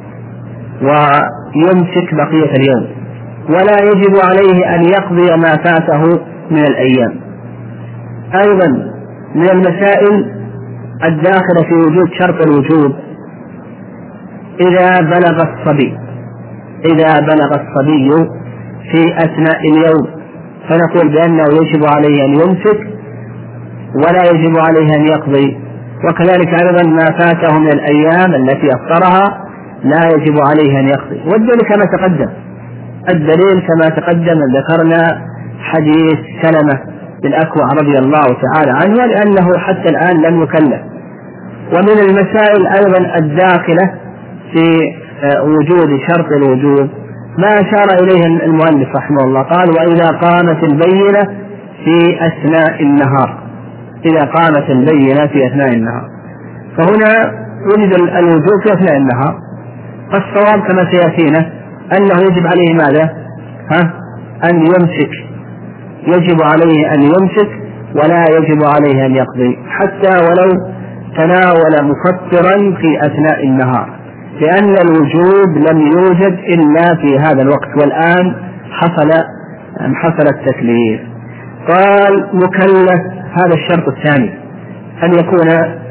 ويمسك بقية اليوم، ولا يجب عليه أن يقضي ما فاته من الأيام. أيضا من المسائل الداخلة في وجود شرط الوجوب إذا بلغ الصبي إذا بلغ الصبي في أثناء اليوم فنقول بأنه يجب عليه أن يمسك ولا يجب عليه أن يقضي، وكذلك أيضا ما فاته من الأيام التي أفطرها لا يجب عليه أن يقضي. والدليل كما تقدم الدليل كما تقدم ذكرنا حديث سلمة بن أكوع رضي الله تعالى عنه، لأنه حتى الآن لم يكلف. ومن المسائل أيضا الداخلة في وجود شرط الوجوب ما أشار إليه المؤلف رحمه الله، قال وإذا قامت البينة في أثناء النهار إذا قامت البينة في أثناء النهار فهنا وجد الوجوب في أثناء النهار، فالصواب كما سيأتينا أنه يجب عليه ماذا؟ ها؟ أن يمسك يجب عليه أن يمسك ولا يجب عليه أن يقضي، حتى ولو تناول مفطرا في أثناء النهار، لأن الوجوب لم يوجد إلا في هذا الوقت، والآن حصل حصل التكليف. قال مكلف، هذا الشرط الثاني أن يكون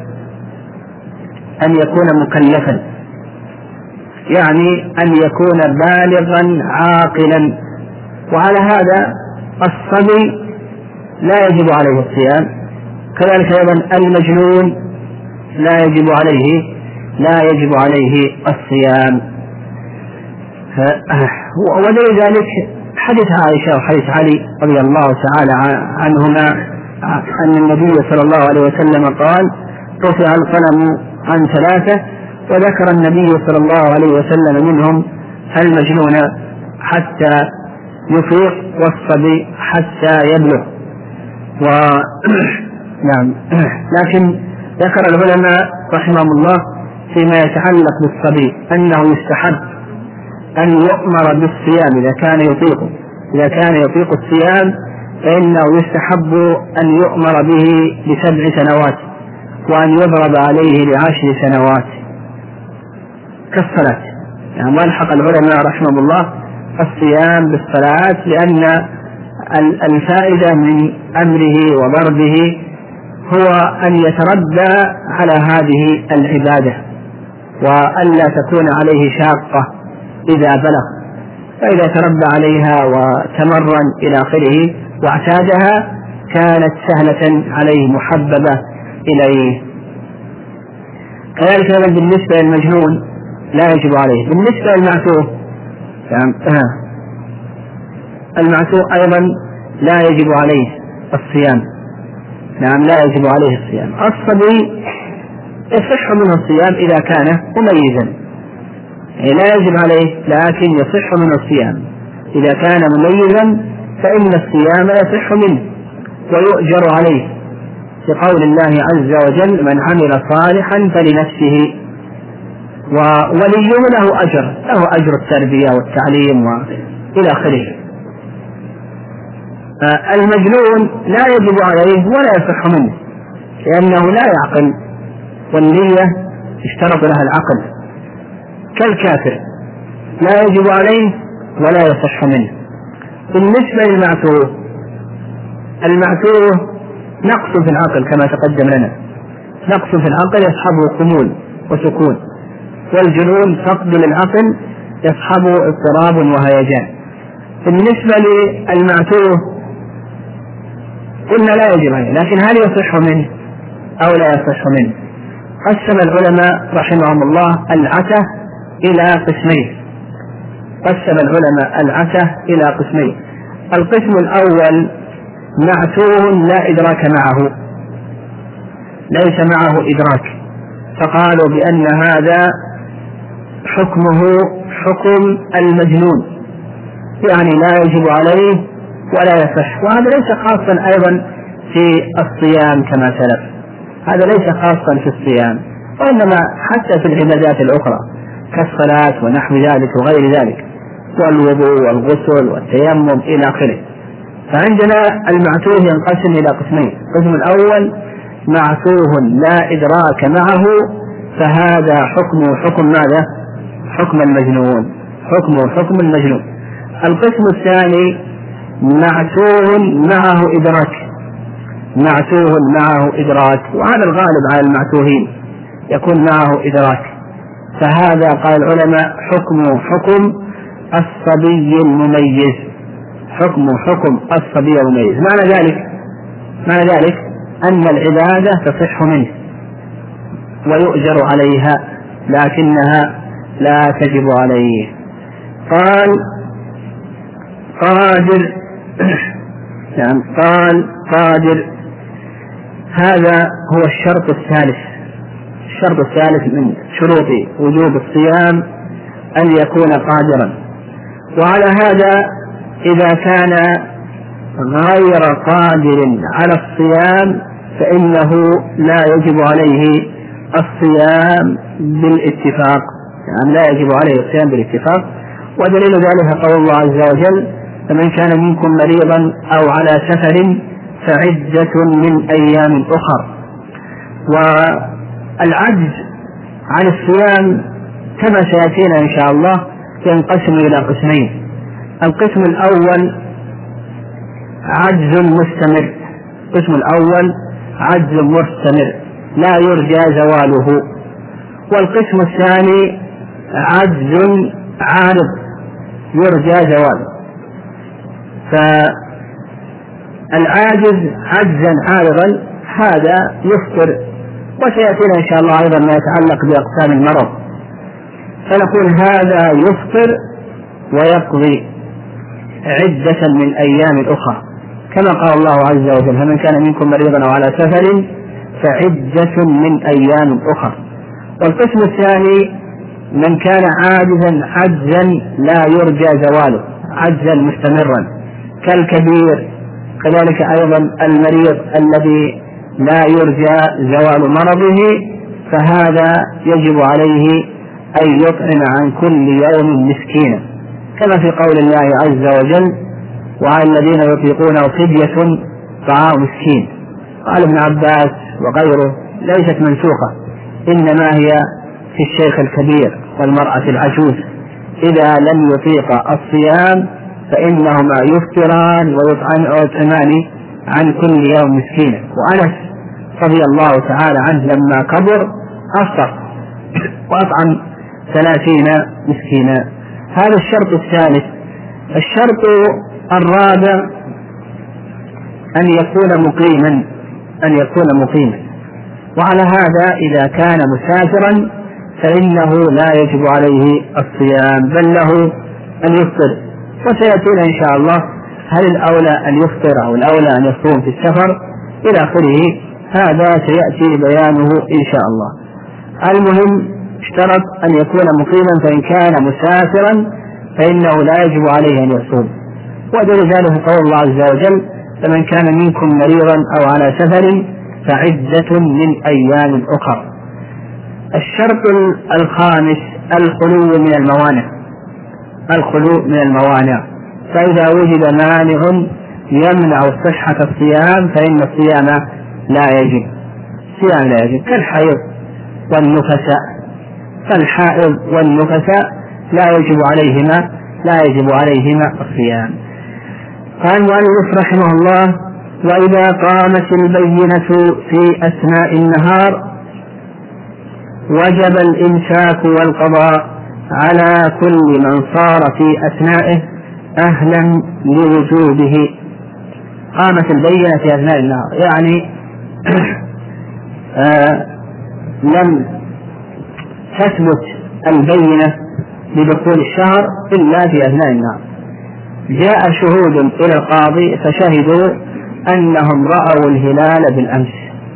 أن يكون مكلفا، يعني أن يكون بالغا عاقلا. وعلى هذا الصبي لا يجب عليه الصيام، كذلك أيضا المجنون لا يجب عليه لا يجب عليه الصيام. ولذلك حديث عائشة وحديث علي رضي الله تعالى عنهما أن النبي صلى الله عليه وسلم قال رفع القلم عن ثلاثة، وذكر النبي صلى الله عليه وسلم منهم المجنون حتى يفيق والصبي حتى يبلغ. و نعم. لكن ذكر العلماء رحمهم الله فيما يتعلق بالصبي أنه يستحب أن يؤمر بالصيام إذا كان يطيقه، إذا كان يطيق الصيام فإنه يستحب أن يؤمر به لسبع سنوات وأن يضرب عليه لعشر سنوات كالصلاة. يعني والحق العلماء رحمهم الله الصيام بالصلاة، لأن الفائدة من أمره وضربه هو أن يتربى على هذه العبادة وألا تكون عليه شاقة إذا بلغ، فإذا تربى عليها وتمرن إلى آخره واعتادها كانت سهلة عليه محببة إليه. كذلك أيضا بالنسبة للمجنون لا يجب عليه. بالنسبة للمعتوه يعني المعتوه أيضا لا يجب عليه الصيام. نعم لا يجب عليه الصيام. الصبي يصح منه الصيام إذا كان مميزا، يعني لا يجب عليه لكن يصح منه الصيام إذا كان مميزا، فإن الصيام يصح منه ويؤجر عليه لقول الله عز وجل من عمل صالحا فلنفسه ووليه له أجر، له أجر التربية والتعليم وإلى آخره. المجنون لا يجب عليه ولا يصح منه لأنه لا يعقل، والنية اشترط لها العقل كالكافر، لا يجب عليه ولا يصح منه. بالنسبة للمعتوه، المعتوه نقص في العقل كما تقدم لنا، نقص في العقل يصحبه خمول وسكون، والجنون فقد للعقل يصحبه اضطراب وهيجان. بالنسبة للمعتوه قلنا لا يجب عليه، لكن هل يصح منه أو لا يصح منه؟ قسم العلماء رحمهم الله العته إلى قسمين، قسم العلماء العته إلى قسمين. القسم الأول معتوه لا إدراك معه، ليس معه إدراك، فقالوا بأن هذا حكمه حكم المجنون، يعني لا يجب عليه ولا يصح. وهذا ليس خاصا أيضا في الصيام كما سلف، هذا ليس خاصا في الصيام، وإنما حتى في العبادات الأخرى كالصلاة ونحو ذلك وغير ذلك، والوضوء والغسل والتيمم إلى آخره. فعندنا المعتوه ينقسم إلى قسمين. القسم الأول معتوه لا إدراك معه، فهذا حكمه حكم ماذا؟ حكم المجنون، حكمه حكم المجنون. القسم الثاني معتوه معه إدراك، معتوه معه إدراك، وهذا الغالب على المعتوهين يكون معه إدراك، فهذا قال العلماء حكمه حكم الصبي المميز، حكمه حكم الصبي المميز. معنى ذلك معنى ذلك أن العبادة تصح منه ويؤجر عليها لكنها لا تجب عليه. قال قادر يعني قال قادر، هذا هو الشرط الثالث. الشرط الثالث من شروط وجوب الصيام أن يكون قادرا، وعلى هذا إذا كان غير قادر على الصيام فإنه لا يجب عليه الصيام بالاتفاق، يعني لا يجب عليه الصيام بالاتفاق. ودليل ذلك قول الله عز وجل فمن كان منكم مريضا أو على سفر فعدة من أيام أخر. والعجز عن الصيام كما سيأتينا إن شاء الله ينقسم إلى قسمين. القسم الأول عجز مستمر، القسم الأول عجز مستمر لا يرجى زواله. والقسم الثاني عجز عارض يرجى زواله. فالعاجز عجزا عارضا هذا يفطر، وسيأتينا إن شاء الله أيضا ما يتعلق بأقسام المرض، فنقول هذا يفطر ويقضي عدة من أيام أخرى كما قال الله عز وجل فمن كان منكم مريضا أو على سفر فعدة من أيام أخرى. والقسم الثاني من كان عاجزا عجزا لا يرجى زواله، عجزا مستمرا، كالكبير، كذلك أيضا المريض الذي لا يرجى زوال مرضه، فهذا يجب عليه أن يطعم عن كل يوم مسكينا، كما في قول الله عز وجل: وعلى الذين يطيقونه فدية طعام مسكين. قال ابن عباس وغيره: ليست منسوخة، إنما هي في الشيخ الكبير والمرأة العجوز، إذا لم يطيق الصيام فإنهما يفطران ويطعمان عن كل يوم مسكينا. وأنس رضي الله تعالى عنه لما كبر أفطر وأطعم ثلاثين مسكينا. هذا الشرط الثالث. الشرط الرابع أن يكون مقيما أن يكون مقيما وعلى هذا إذا كان مسافرا فإنه لا يجب عليه الصيام، بل له أن يفطر. وسيأتينا إن شاء الله هل الأولى أن يفطر أو الأولى أن يصوم في السفر إلى آخره، هذا سيأتي بيانه إن شاء الله. المهم اشترط أن يكون مقيما، فإن كان مسافرا فإنه لا يجب عليه أن يصوم. ودل ذلك قول الله عز وجل: فمن كان منكم مريضا أو على سفر فعدة من أيام أخر. الشرط الخامس الخلو من الموانع الخلو من الموانع فإذا وجد مانع يمنع صحة الصيام فإن الصيام لا يجب الصيام لا يجب كالحيض والنفساء فالحائض والنفساء لا يجب عليهما لا يجب عليهما الصيام. قال المؤلف رحمه الله: وإذا قامت البينة في أثناء النهار وجب الإمساك والقضاء على كل من صار في أثنائه أهلا لوجوبه. قامت البينة في أثناء النهار يعني آه لم تثبت البينة بدخول الشهر إلا في أثناء النهار. جاء شهود إلى القاضي فشهدوا أنهم رأوا الهلال بالأمس،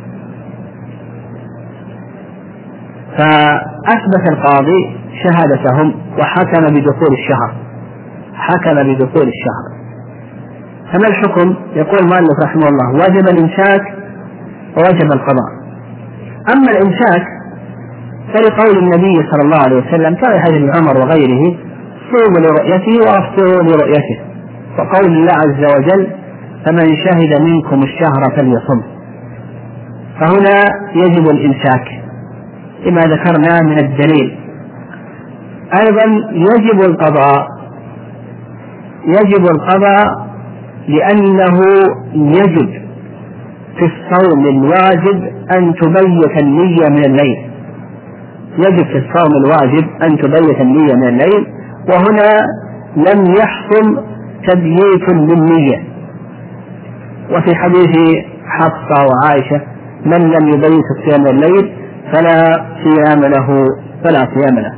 فأثبت القاضي شهادتهم وحكم بدخول الشهر حكم بدخول الشهر فما الحكم؟ يقول المؤلف رحمه الله: وجب الإمساك ووجب القضاء. أما الإمساك فلقول النبي صلى الله عليه وسلم كما في حديث عمر وغيره: صوموا لرؤيته وأفطروا لرؤيته، وقول الله عز وجل: فمن شهد منكم الشهر فليصم. فهنا يجب الإمساك لما ذكرنا من الدليل. أيضا يجب القضاء يجب القضاء لأنه يجب في الصوم الواجب أن تبيت النية من الليل يجب في الصوم الواجب أن تبيت النية من الليل، وهنا لم يحصل تبييت للنية. وفي حديث حفصة وعائشة: من لم يبيت صيام الليل فلا صيام له فلا صيام له.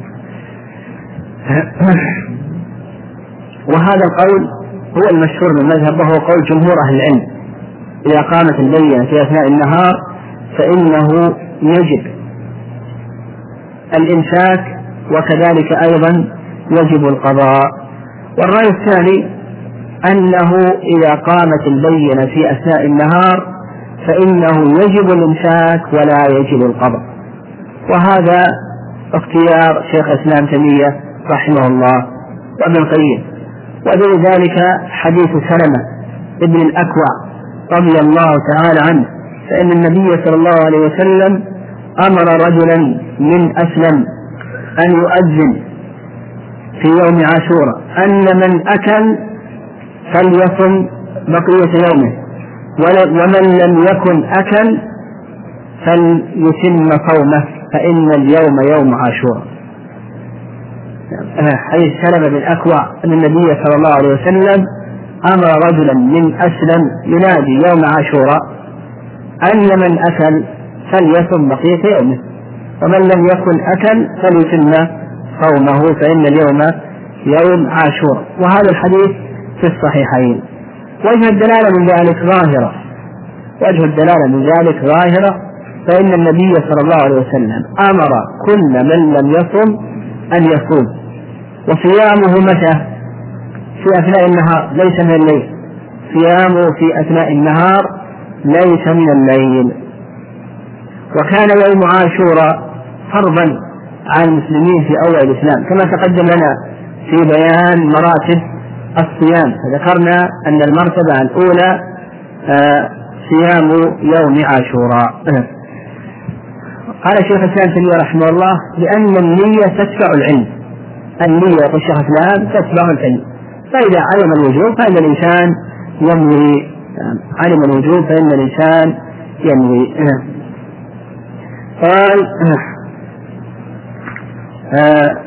وهذا القول هو المشهور من المذهب وهو قول جمهور أهل العلم: إذا قامت البينة في أثناء النهار فإنه يجب الإمساك وكذلك أيضا يجب القضاء. والرأي الثاني أنه إذا قامت البينة في أثناء النهار فإنه يجب الإمساك ولا يجب القضاء، وهذا اختيار شيخ الإسلام تيمية رحمه الله وابن القيم. ودليل ذلك حديث سلمة ابن الأكوع رضي الله تعالى عنه، فإن النبي صلى الله عليه وسلم أمر رجلا من أسلم أن يؤذن في يوم عاشوراء أن من أكل فليصم بقية يومه، ومن لم يكن أكل فليتم صومه فإن اليوم يوم عاشوراء. حديث سلمة بن الأكوع أن النبي صلى الله عليه وسلم أمر رجلا من أسلم ينادي يوم عاشوراء أن من أكل فليصم بقية يومه، ومن لم يكن أكل فليتم صومه فإن اليوم يوم عاشوراء. وهذا الحديث في الصحيحين. وجه الدلالة من ذلك ظاهرة وجه الدلالة من ذلك ظاهرة فإن النبي صلى الله عليه وسلم أمر كل من لم يصم أن يصوم. وصيامه متى؟ في في أثناء النهار ليس من الليل، صيامه في أثناء النهار ليس من الليل. وكان يوم عاشوراء فرضا على المسلمين في أول الإسلام كما تقدم لنا في بيان مراتب الصيام، فذكرنا أن المرتبة الأولى آه صيام يوم عاشوراء. قال شيخ الإسلام تيمية رحمه الله لأن النية تتبع العلم، النية يقول الشيخ الإسلام تتبع العلم، فإذا علم الوجوب فإن الإنسان ينوي، علم الوجوب فإن الإنسان ينوي. قال آه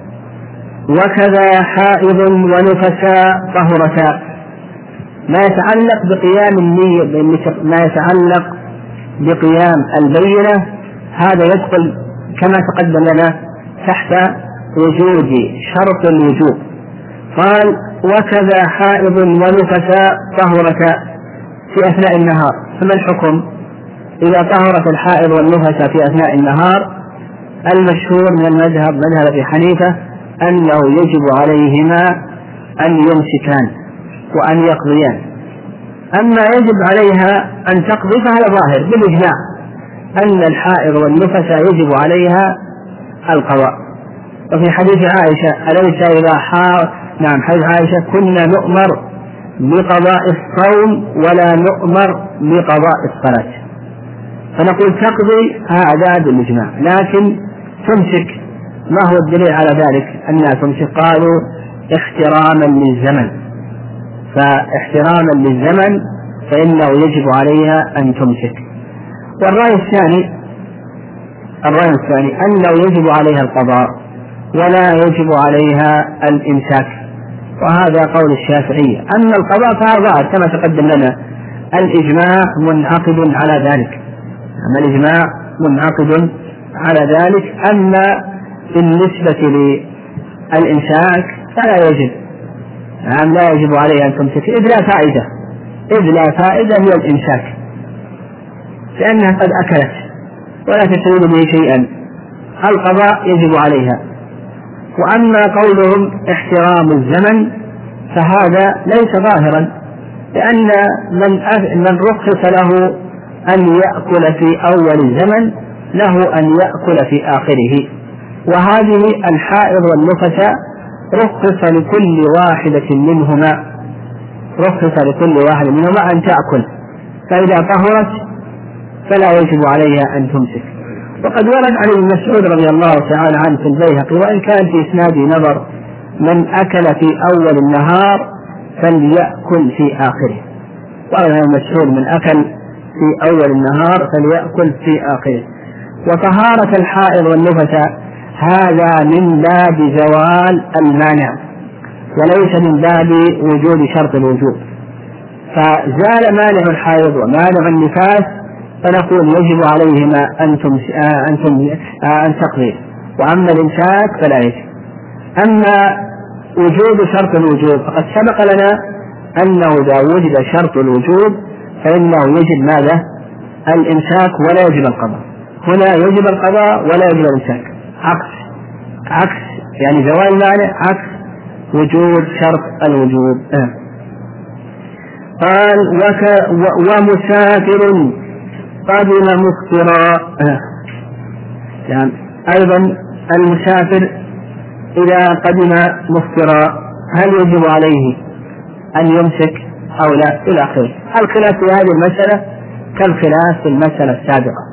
وكذا حائض ونفساء طهرتا، ما يتعلق بقيام النية، ما يتعلق بقيام البينة هذا يدخل كما تقدم لنا تحت وجود شرط الوجوب. قال وكذا حائض ونفساء طهرتا في أثناء النهار، فما الحكم إذا طهرت الحائض والنفساء في أثناء النهار؟ المشهور من المذهب مذهب أبي حنيفة أنه يجب عليهما أن يمسكان وأن يقضيان. أما يجب عليها أن تقضي فهذا ظاهر بالإجماع أن الحائض والنفساء يجب عليها القضاء. وفي حديث عائشة أليس إذا حار نعم حديث عائشة كنا نؤمر بقضاء الصوم ولا نؤمر بقضاء الصلاة، فنقول تقضي هذا بالإجماع، لكن تمسك ما هو الدليل على ذلك أنها تمسك؟ قالوا احتراما للزمن، فاحتراما للزمن فإنه يجب عليها أن تمسك. والرأي الثاني الرأي الثاني أنه يجب عليها القضاء ولا يجب عليها الإمساك، وهذا قول الشافعية. أما القضاء فهذا ظاهر كما تقدم لنا، الإجماع منعقد على ذلك، أما الإجماع منعقد على ذلك. أما بالنسبة للإمساك فلا يجب، نعم لا يجب عليها أن تمسك، إذ لا فائدة إذ لا فائدة هي الإمساك، لأنها قد أكلت ولا تستفيد به شيئا. القضاء يجب عليها. وأما قولهم احترام الزمن فهذا ليس ظاهرا، لأن من من رخص له أن يأكل في أول الزمن له أن يأكل في آخره، وهذه الحائض والنفساء رخص لكل واحدة منهما رخص لكل واحد منهما أن تأكل، فإذا طهرت فلا يجب عليها أن تمسك. وقد ورد عن ابن مسعود رضي الله تعالى عنه في البيهقي، وإن كان في إسناده نظر، من أكل في أول النهار فليأكل في آخره. وقال ابن مسعود من أكل في أول النهار فليأكل في آخره. وطهارة الحائض والنفساء هذا من باب زوال المانع وليس من باب وجود شرط الوجوب، فزال مانع الحائض ومانع النفاس فنقول يجب عليهما أن أن تقضي، وأما الإمساك فلا يجب. أما وجود شرط الوجوب فقد سبق لنا أنه إذا وجد شرط الوجوب فإنه يجب ماذا؟ الإمساك ولا يجب القضاء. هنا يجب القضاء ولا يجب الإمساك، عكس عكس يعني زوال المانع عكس وجود شرط الوجوب. قال وك ومسافر قدم مفطرا، يعني أيضا المسافر إذا قدم مفطرا هل يجب عليه أن يمسك أو لا إلى آخره. الخلاف في هذه المسألة كالخلاف في المسألة السابقة.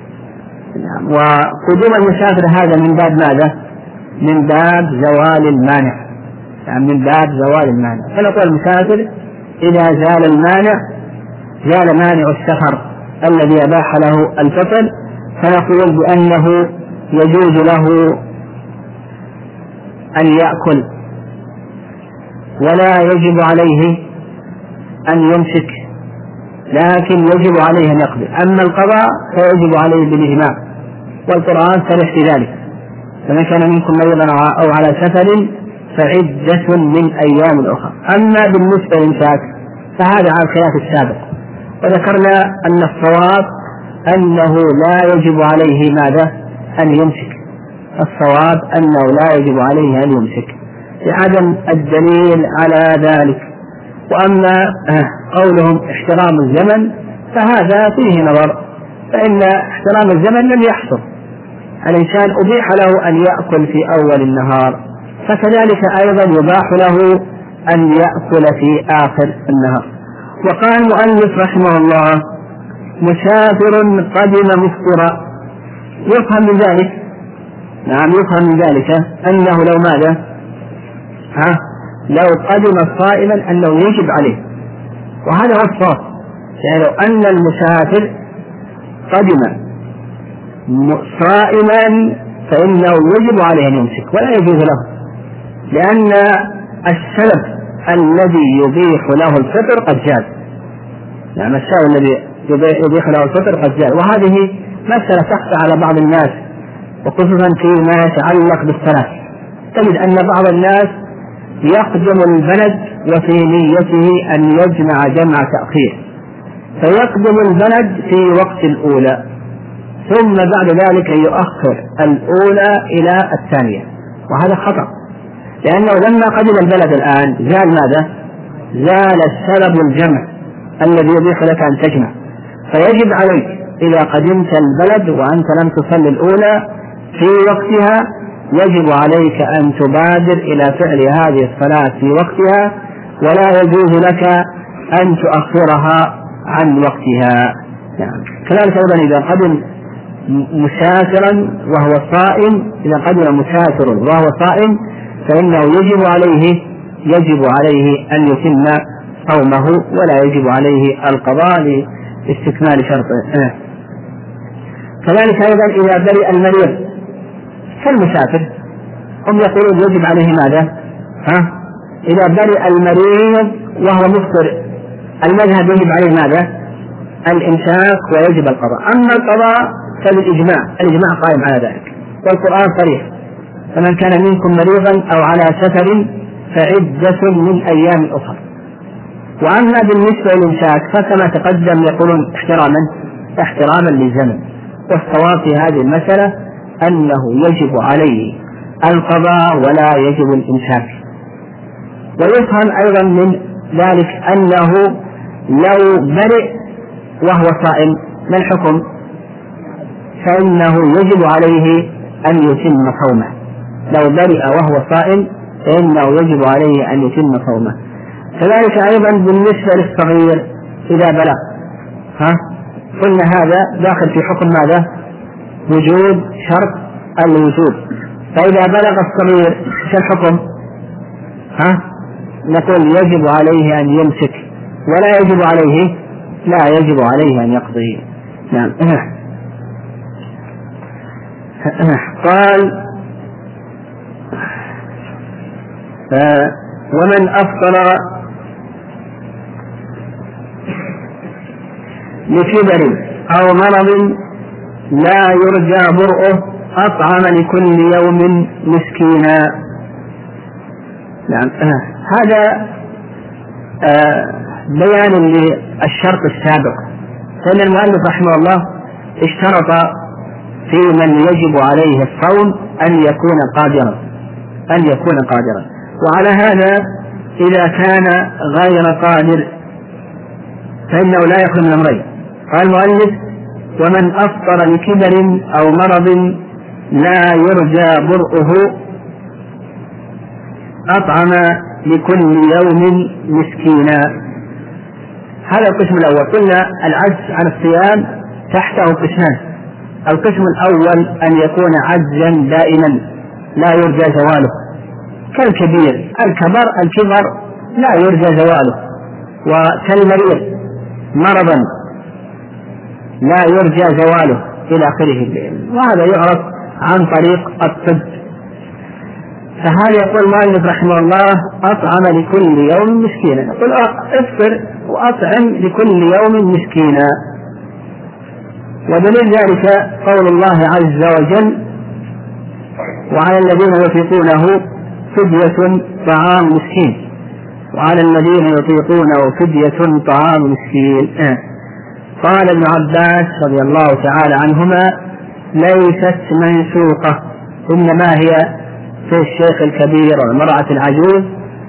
وقدوم المسافر هذا من باب ماذا؟ من باب زوال المانع، يعني من باب زوال المانع. فنقول المسافر إذا زال المانع زال مانع السفر الذي أباح له الفطر فنقول بأنه يجوز له أن يأكل ولا يجب عليه أن يمسك، لكن يجب عليه أن يقضي. أما القضاء فيجب عليه بالإجماع، والقرآن صريح في ذلك، فمن كان منكم مريضا أو على سفر فعدة من أيام أخرى. أما بالنسبة للإمساك فهذا على الخلاف السابق، وذكرنا أن الصواب أنه لا يجب عليه ماذا؟ أن يمسك. الصواب أنه لا يجب عليه أن يمسك، لعدم الدليل على ذلك. وأما قولهم احترام الزمن فهذا فيه نظر، فإن احترام الزمن لم يحصل، الإنسان أبيح له أن يأكل في أول النهار، فكذلك أيضا يباح له أن يأكل في آخر النهار. وقال المؤلف رحمه الله مسافر قدم مفطرا، يفهم من ذلك نعم يفهم من ذلك أنه لو ماذا ها لو قدم صائما أنه يجب عليه، وهذا هو الصواب، يعني لو أن المسافر قدم صائما فإنه يجب عليه أن يمسك ولا يجوز له، لأن السبب الذي يبيح له الفطر قد جاز، يعني السبب الذي يبيح له الفطر قد جاز. وهذه مسألة تخفى على بعض الناس، وخصوصا فيما يتعلق بالصلاة، تجد أن بعض الناس يقدم البلد وفي نيته أن يجمع جمع تأخير، فيقدم البلد في وقت الأولى ثم بعد ذلك يؤخر الأولى إلى الثانية، وهذا خطأ، لأنه لما قدم البلد الآن زال ماذا؟ زال السبب الجمع الذي يبيح لك أن تجمع، فيجب عليك إذا قدمت البلد وأنت لم تصل الأولى في وقتها يجب عليك أن تبادر إلى فعل هذه الصلاة في وقتها، ولا يجوز لك أن تؤخرها عن وقتها. يعني كذلك أيضا إذا قدم مسافرا وهو صائم، إذا قدم مسافر وهو صائم فإنه يجب عليه يجب عليه أن يتم صومه ولا يجب عليه القضاء لاستكمال شرطه. كذلك أيضا إذا برئ المريض كالمسافر، هم يقولون يجب عليه ماذا؟ ها؟ إذا برئ المريض وهو مفطر المذهب يجب عليه ماذا؟ الإمساك ويجب القضاء. أما القضاء فالإجماع الإجماع قائم على ذلك، والقرآن صريح: فمن كان منكم مريضا أو على سفر فعدة من أيام أخرى. وأما بالنسبة للإمساك فكما تقدم يقولون احتراما احتراما للزمن، والصواب في هذه المسألة أنه يجب عليه القضاء ولا يجب الإمساك. ويفهم أيضا من ذلك أنه لو برئ وهو صائم ما الحكم؟ فإنه يجب عليه أن يتم صومه، لو برئ وهو صائم فإنه يجب عليه أن يتم صومه. كذلك أيضا بالنسبة للصغير إذا بلغ، ها قلنا هذا داخل في حكم ماذا؟ وجود شرط الوجود. فإذا بلغ الصغير شو الحكم؟ ها نقول يجب عليه أن يمسك ولا يجب عليه لا يجب عليه أن يقضي. نعم. قال ومن أفطر لكبر أو مرض لا يرجى برؤه أطعم لكل يوم مسكينا. نعم. هذا بيان للشرط السابق، فإن المؤلف رحمه الله اشترط في من يجب عليه الصوم أن يكون قادرا أن يكون قادرا وعلى هذا إذا كان غير قادر فإنه لا يخلو من أمرين. قال المؤلف ومن أفطر لكبر أو مرض لا يرجى برؤه أطعم لكل يوم مسكينا. هذا القسم الأول. قلنا العجز عن الصيام تحته قسمان: القسم الأول أن يكون عجزا دائما لا يرجى زواله، كالكبير الكبر الكبر لا يرجى زواله، وكالمريض مرضا لا يرجى زواله إلى آخره، وهذا يعرف عن طريق الطب. فهذا يقول المؤلف رحمه الله أطعم لكل يوم مسكينا، يقول افطر وأطعم لكل يوم مسكينا. ودليل ذلك قول الله عز وجل: وعلى الذين يطيقونه فدية طعام مسكين وعلى الذين يطيقونه فدية طعام مسكين. آه. قال ابن عباس رضي الله تعالى عنهما: ليست منسوقة، إنما هي في الشيخ الكبير والمرأة العجوز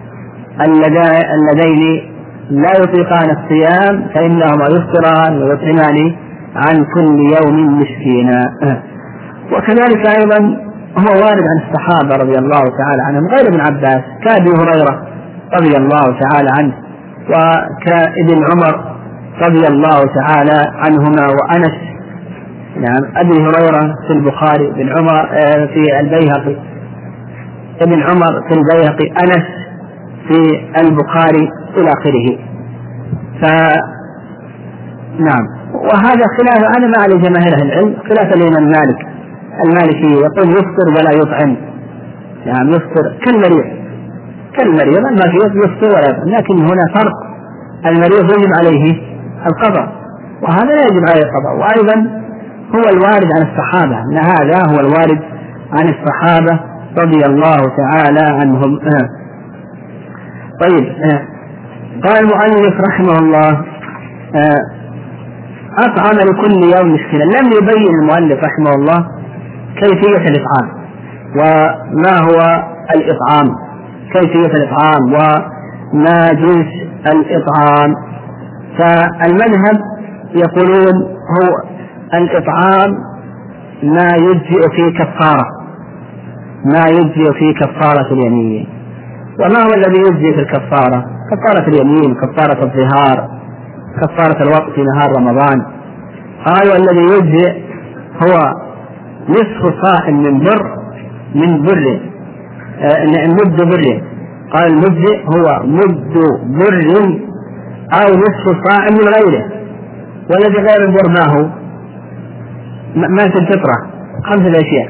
اللذين لا يطيقان الصيام فإنهما يفطران ويطعمان عن كل يوم مسكينا. وكذلك أيضا هو وارد عن الصحابة رضي الله تعالى عنهم غير ابن عباس كأبي هريرة رضي الله تعالى عنه وكابن عمر رضي الله تعالى عنهما وأنس. نعم أبي هريرة في البخاري، ابن عمر في البيهقي، ابن عمر في البيهقي، أنس في البخاري إلى آخره. ف نعم وهذا خلاف أنا ما على جماهير أهل العلم خلاف الإمام مالك المالكي يقول يفطر ولا يطعم. نعم يفطر كالمريض كالمريض ما في يفطر ولا يطعم، لكن هنا فرق، المريض يجب عليه القضاء وهذا لا يجب عليه القضاء. وأيضا هو الوارد عن الصحابة أن هذا هو الوارد عن الصحابة رضي الله تعالى عنهم. آه. طيب آه. قال المؤلف رحمه الله آه. أطعم لكل يوم مسكينا. لم يبين المؤلف رحمه الله كيفية الإطعام وما هو الإطعام، كيفية الإطعام وما جنس الإطعام. فالمذهب يقولون هو الإطعام ما يجزئ في كفارة، ما يجزئ في كفارة اليمين. وما هو الذي يجزئ في الكفارة؟ كفارة اليمين، كفارة الظهار، كفارة الوقت في نهار رمضان. قالوا الذي يجزئ هو نصف صاع من بر من بر آه مد بر. قال المجزئ هو مد بر أو نصف صاع من غيره. والذي غير البر ما هو؟ ما في الفطرة خمسة أشياء: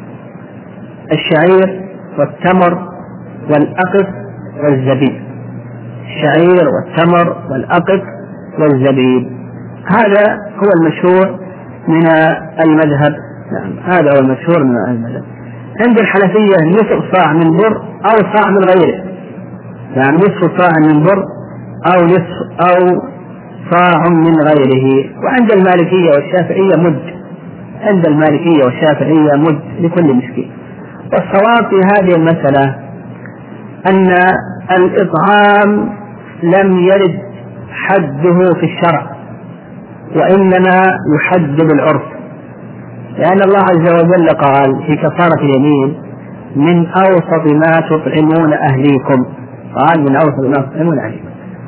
الشعير والتمر والأقط والزبيب. الشعير والتمر والأقط والزبيب، هذا هو المشهور من المذهب. نعم هذا هو المشهور من المذهب. عند الحنفية نصف صاع من بر أو صاع من غيره، يعني نصف صاع من بر أو نصف أو صاع من غيره. وعند المالكية والشافعية مد، عند المالكية والشافعية مد لكل مسكين. والصواب في هذه المسألة أن الإطعام لم يرد حده في الشرع، وإنما يحد بالعرف، لأن الله عز وجل قال في كفارة اليمين: من أوسط ما تطعمون أهليكم. قال من أوسط ما تطعمون أهليكم.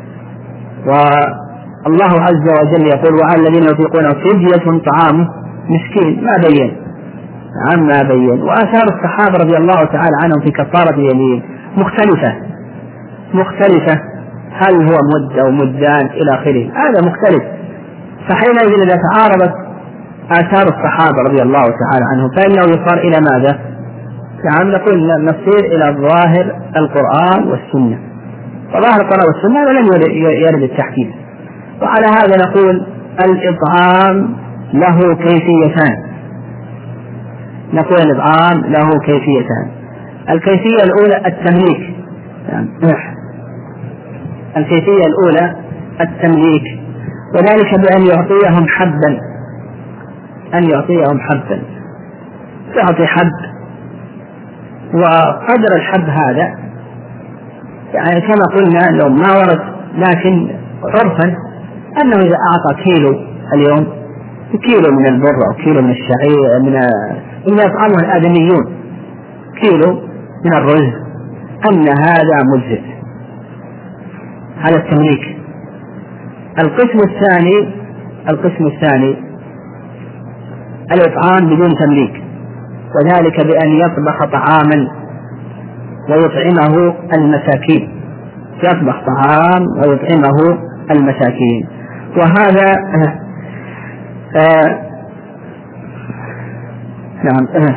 والله عز وجل يقول: وعلى الذين يطيقونه فدية طعام مسكين. ما بين عن ما بين. وآثار الصحابة رضي الله تعالى عنهم في كفارة اليمين مختلفة مختلفة هل هو مد أو مدان إلى آخره، هذا مختلف. فحينئذ إذا تعارضت آثار الصحابة رضي الله تعالى عنهم فإنه يصار إلى ماذا؟ يعني نقول نصير إلى ظاهر القرآن والسنة، وظاهر القرآن والسنة ولم يرد التحديد. وعلى هذا نقول الإطعام له كيفيتان. نقول الإطعام له كيفيتان. الكيفية الأولى التمليك، يعني الكيفية الأولى التمليك، وذلك بأن يعطيهم حبا، أن يعطيهم حبا، يعطي حب، وقدر الحب هذا يعني كما قلنا لو ما ورد، لكن عرفا أنه إذا أعطى كيلو اليوم، كيلو من البر أو كيلو من الشعير من إما يطعمه الآدميون كيلو من الرز، أن هذا مجزئ. هذا التمليك. القسم الثاني القسم الثاني الإطعام بدون تمليك، وذلك بأن يطبخ طعاما ويطعمه المساكين، يطبخ طعام ويطعمه المساكين. وهذا آه نعم آه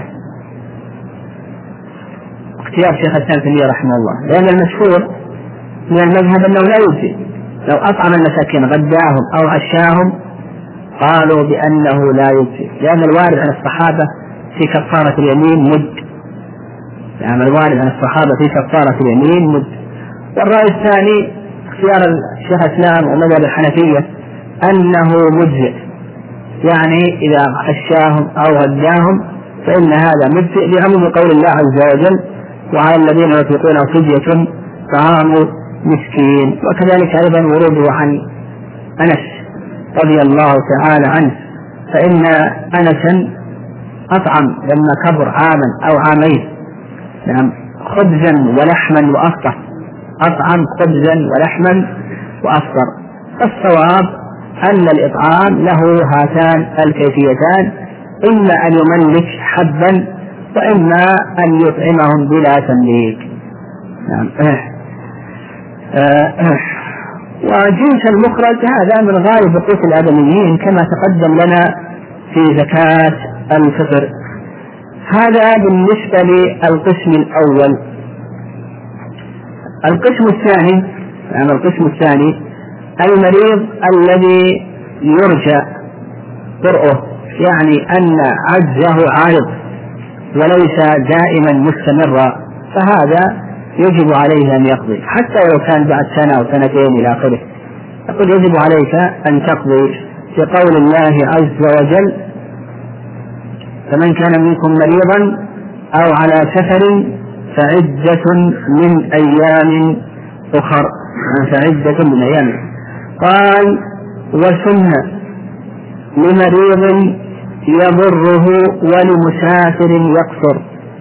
اختيار شيخ الإسلام تيمية رحمه الله، لأن المشهور من المذهب أنه لا يجزي لو أطعم المساكين غداهم أو عشاهم، قالوا بأنه لا يجزي، لأن الوارد عن الصحابة في كفارة اليمين مد، يعني الوارد عن الصحابة في كفارة اليمين مد. والرأي الثاني اختيار الشيخ الإسلام ومذهب الحنفية أنه مجزئ، يعني إذا عشاهم أو غداهم فإن هذا مجزئ، لعموم قول الله عز وجل: وعلى الذين يطيقونه فدية طعام مسكين. وكذلك أيضا وروده عن أنس رضي الله تعالى عنه، فإن أنسا أطعم لما كبر عاما أو عامين نعم خبزا ولحما وأفطر، أطعم خبزا ولحما وأفطر. الصواب أن الإطعام له هاتان الكيفيتان، إما أن يملك حبا وإما أن يطعمهم بلا تمليك. نعم. وجنس المخرج هذا من غالب قوت الآدميين كما تقدم لنا في زكاة الفطر. هذا بالنسبة للقسم الأول. القسم الثاني يعني القسم الثاني المريض الذي يرجى برؤه، يعني أن عجزه عارض وليس دائما مستمرا، فهذا يجب عليه أن يقضي حتى لو كان بعد سنة أو سنتين إلى آخره. يقول يجب عليك أن تقضي في قول الله عز وجل: فمن كان منكم مريضا أو على سفر فعدة من أيام أخر، فعدة من أيام. قال: وسن لمريض يضره ولمسافر يقصر.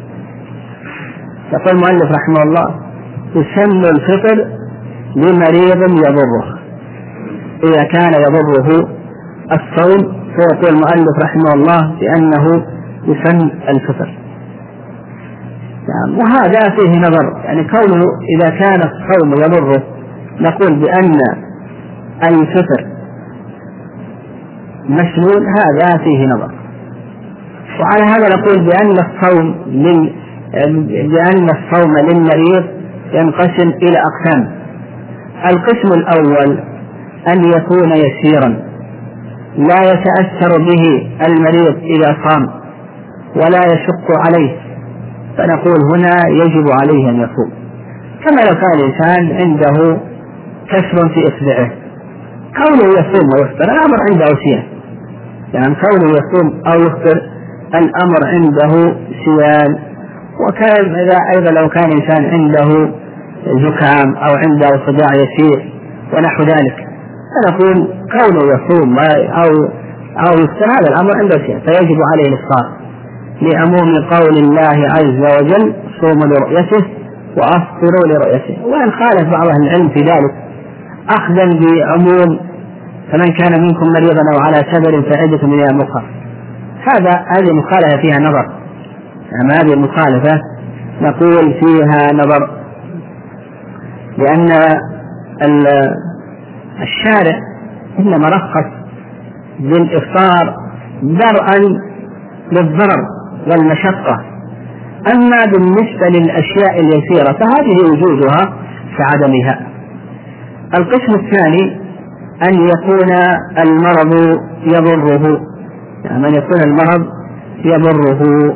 يقول المؤلف رحمه الله: يسن الفطر لمريض يضره إذا كان يضره الصوم، فيقول المؤلف رحمه الله بأنه يسن الفطر. يعني وهذا فيه نظر، يعني كونه إذا كان الصوم يضره نقول بأن الفطر مسنون، هذا فيه نظر. وعلى هذا نقول بأن الصوم لل بأن الصوم للمريض ينقسم إلى أقسام. القسم الأول أن يكون يسيرا لا يتأثر به المريض إذا صام ولا يشق عليه، فنقول هنا يجب عليه أن يصوم، كما لو كان الإنسان عنده كسر في إصبعه، كونه يصوم ويفطر الأمر عنده سيان، يعني كونه يصوم أو يفطر الأمر عنده سيان. وكان أيضا لو كان إنسان عنده زكام أو عنده صداع يسير ونحو ذلك، فنقول كونه يصوم أو أو يفطر هذا الأمر عنده سيان فيجب عليه الإفطار، لعموم قول الله عز وجل: صوموا لرؤيته وأفطروا لرؤيته. وإن خالف بعض أهل العلم في ذلك أخذا بعموم فمن كان منكم مريضا أو على سفر فعدة من أيام أخرى، هذا هذه مخالفة فيها نظر، يعني هذه المخالفة نقول فيها نظر، لأن الشارع إنما رخص بالإفطار درءا للضرر والمشقة، أما بالنسبة للأشياء اليسيرة فهذه وجودها كعدمها. القسم الثاني أن يكون المرض يضره، يعني أن يكون المرض يضره،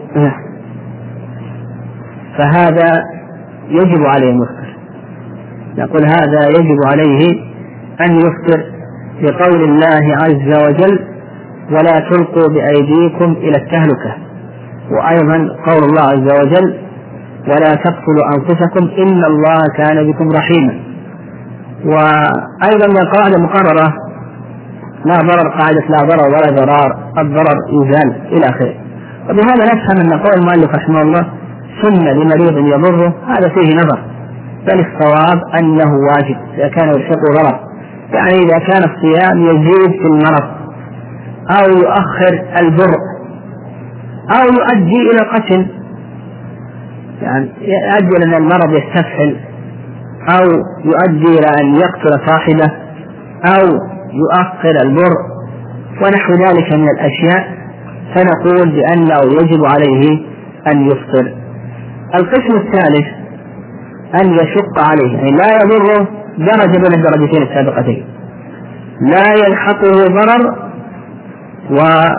فهذا يجب عليه المفطر، نقول هذا يجب عليه أن يفطر بقول الله عز وجل: ولا تلقوا بأيديكم إلى التهلكة. وأيضا قول الله عز وجل: ولا تقتلوا أنفسكم إن الله كان بكم رحيما. وأيضا من القواعد المقررة لا ضرر، قاعدة لا ضرر ولا ضرار، الضرر يزال إلى آخره. وبهذا نفهم أن قول المؤلف رحمه الله سن لمريض يضره هذا فيه نظر، بل الصواب أنه واجب إذا كان يلحق ضرر، يعني إذا كان الصيام يزيد في المرض أو يؤخر البر أو يؤدي إلى القتل، يعني يؤدي إلى أن المرض يستفحل أو يؤدي إلى أن يقتل صاحبه أو يؤخر البر ونحو ذلك من الأشياء، فنقول بأنه يجب عليه أن يفطر. القسم الثالث أن يشق عليه، يعني لا يضره درجة من الدرجتين السابقتين، لا يلحقه ضرر و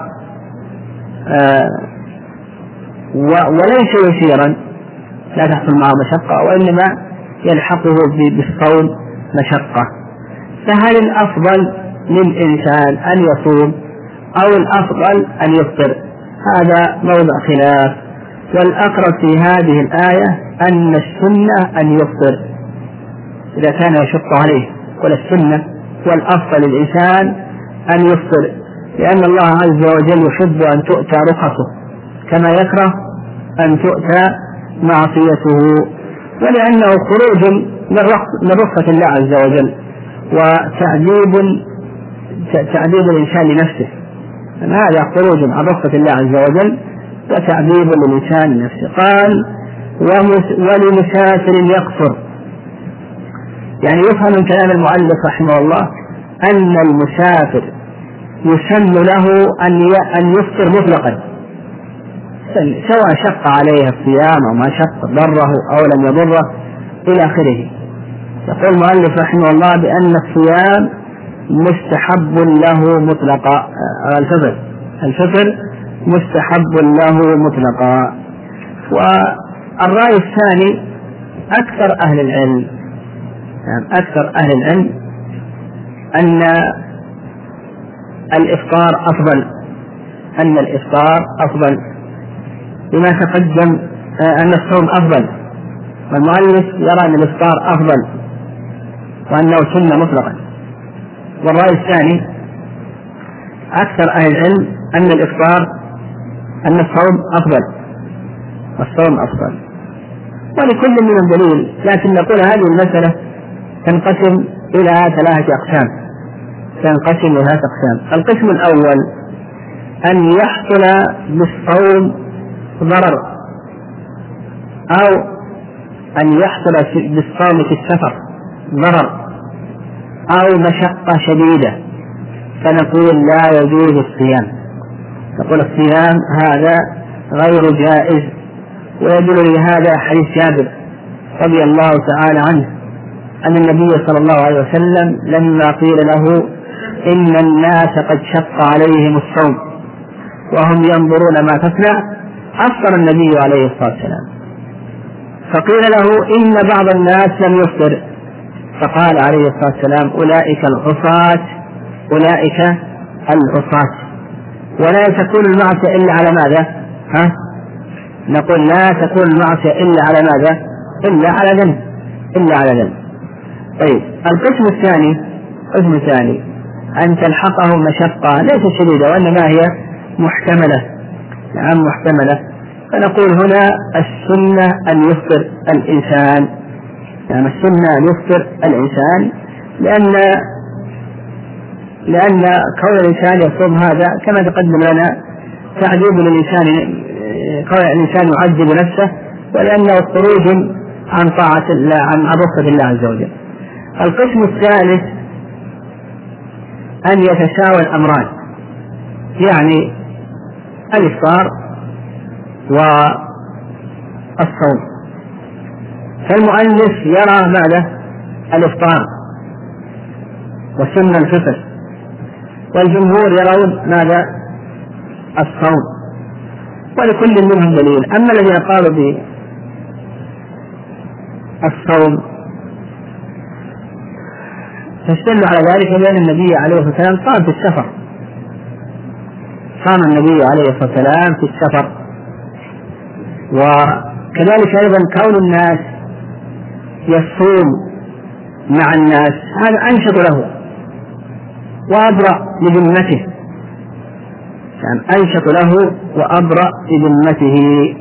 آه وليس يسيرا لا تحصل معه مشقة، وإنما يلحقه بالصوم مشقة. فهل الأفضل للإنسان أن يصوم أو الأفضل أن يفطر؟ هذا موضع خلاف والأقرب في هذه الآية أن السنة أن يفطر إذا كان يشق عليه، والسنة والأفضل للإنسان أن يفطر، لأن الله عز وجل يحب أن تؤتى رخصه كما يكره أن تؤتى معصيته، ولأنه خروج من رخصة الله عز وجل وتعذيب تعذيب الإنسان لنفسه. هذا خروج عن رخصة الله عز وجل وتعذيب للإنسان لنفسه. قال ولمسافر يقصر، يعني يفهم من كلام المؤلف رحمه الله أن المسافر يسن له أن يفطر مطلقا سواء شق عليه الصيام أو ما شق، ضره أو لم يضره إلى آخره. يقول المؤلف رحمه الله بأن الصيام مستحب له مطلقا، الفطر الفطر مستحب له مطلقا. والرأي الثاني أكثر أهل العلم يعني أكثر أهل العلم أن الإفطار أفضل أن الإفطار أفضل لما تقدم، أن الصوم أفضل، والمؤلف يرى أن الإفطار أفضل وأنه سنة مطلقا. والرأي الثاني أكثر أهل العلم أن الإفطار أن الصوم أفضل والصوم أفضل، ولكل منهم دليل، لكن نقول هذه المسألة تنقسم إلى ثلاثة أقسام تنقسم إلى ثلاثة أقسام. القسم الأول أن يحصل بالصوم ضرر، أو أن يحصل بالصوم في السفر ضرر أو مشقة شديدة، فنقول لا يجوز الصيام، نقول الصيام هذا غير جائز. ويدل لهذا حديث جابر رضي الله تعالى عنه أن النبي صلى الله عليه وسلم لما قيل له إن الناس قد شق عليهم الصوم وهم ينظرون ما تصنع، أفطر النبي عليه الصلاة والسلام، فقيل له إن بعض الناس لم يفطر، فقال عليه الصلاة والسلام أولئك العصاة أولئك العصاة. ولا تكون المعصية إلا على ماذا؟ ها؟ نقول لا تكون المعصية إلا على ماذا؟ إلا على ذنب إلا على ذنب. طيب القسم الثاني القسم الثاني أن تلحقه مشقة ليست شديدة وإنما هي محتملة، نعم محتملة، فنقول هنا السنة أن يفطر الإنسان، يعني السنة أن يفطر الإنسان، لأن لأن كون الإنسان يصوم هذا كما تقدم لنا تعذيب للإنسان، كون الإنسان يعذب نفسه، ولأنه خروج عن طاعة الله عن رخصة الله عز وجل. القسم الثالث أن يتساوى الأمران، يعني الإفطار والصوم، فالمؤلف يرى ماذا؟ الإفطار وسن الفطر، والجمهور يرون ماذا؟ الصوم، ولكل منهم دليل. أما الذين قالوا بالصوم فاستدلوا على ذلك بأن النبي عليه الصلاة والسلام صام في السفر صام النبي عليه الصلاة والسلام في السفر وكذلك أيضا كون الناس يصوم مع الناس هذا أنشط له وأبرأ لذمته، يعني أنشط له وأبرأ لذمته.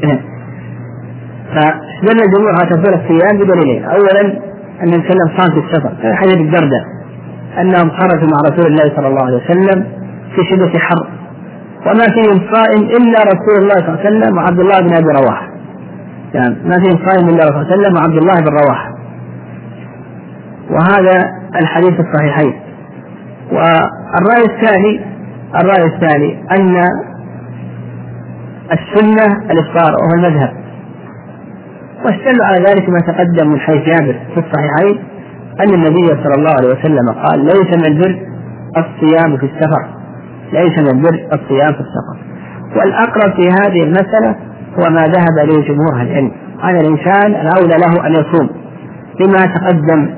فاستدل الجمهور على تفضيل الصيام بدليلين: أولا أن النبي صلى الله عليه وسلم صام في السفر، حديث الدرداء أنهم خرجوا مع رسول الله صلى الله عليه وسلم في شدة حر وما فيهم صائم إلا رسول الله صلى الله عليه وسلم وعبد الله بن أبي رواحة، يعني ما فيهم صائم إلا رسول الله صلى الله عليه وسلم وعبد الله بن رواحة، وهذا الحديث الصحيحين. والرأي الثاني الرأي الثاني أن السنة الإفطار وهو المذهب، واستدلوا على ذلك ما تقدم من حديث جابر في الصحيحين أن النبي صلى الله عليه وسلم قال: ليس من البر الصيام في السفر ليس من البر الصيام في السفر. والأقرب في هذه المسألة هو ما ذهب إليه جمهور العلم، أن الإنسان الأولى له أن يصوم لما تقدم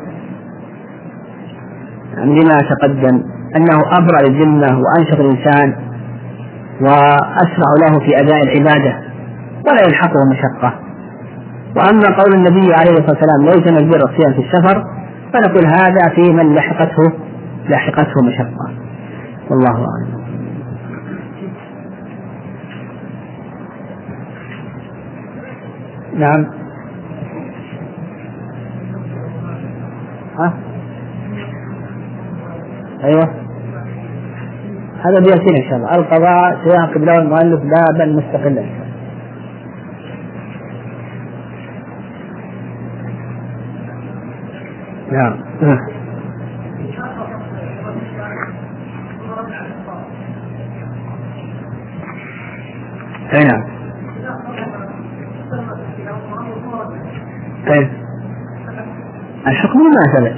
يعني لما تقدم أنه أبرأ للذمة وأنشط الإنسان وأسرع له في أداء العبادة ولا يلحقه مشقة. وأما قول النبي عليه الصلاة والسلام ليس من البر الصيام في السفر فنقول هذا في من لحقته لحقته مشقة، والله أعلم. نعم. ها؟ أيوة، هذا بيأتينا إن شاء الله. القضاء سيعقد له المؤلف بابا مستقلا. نعم. أي نعم. طيب الحكم ما ثبت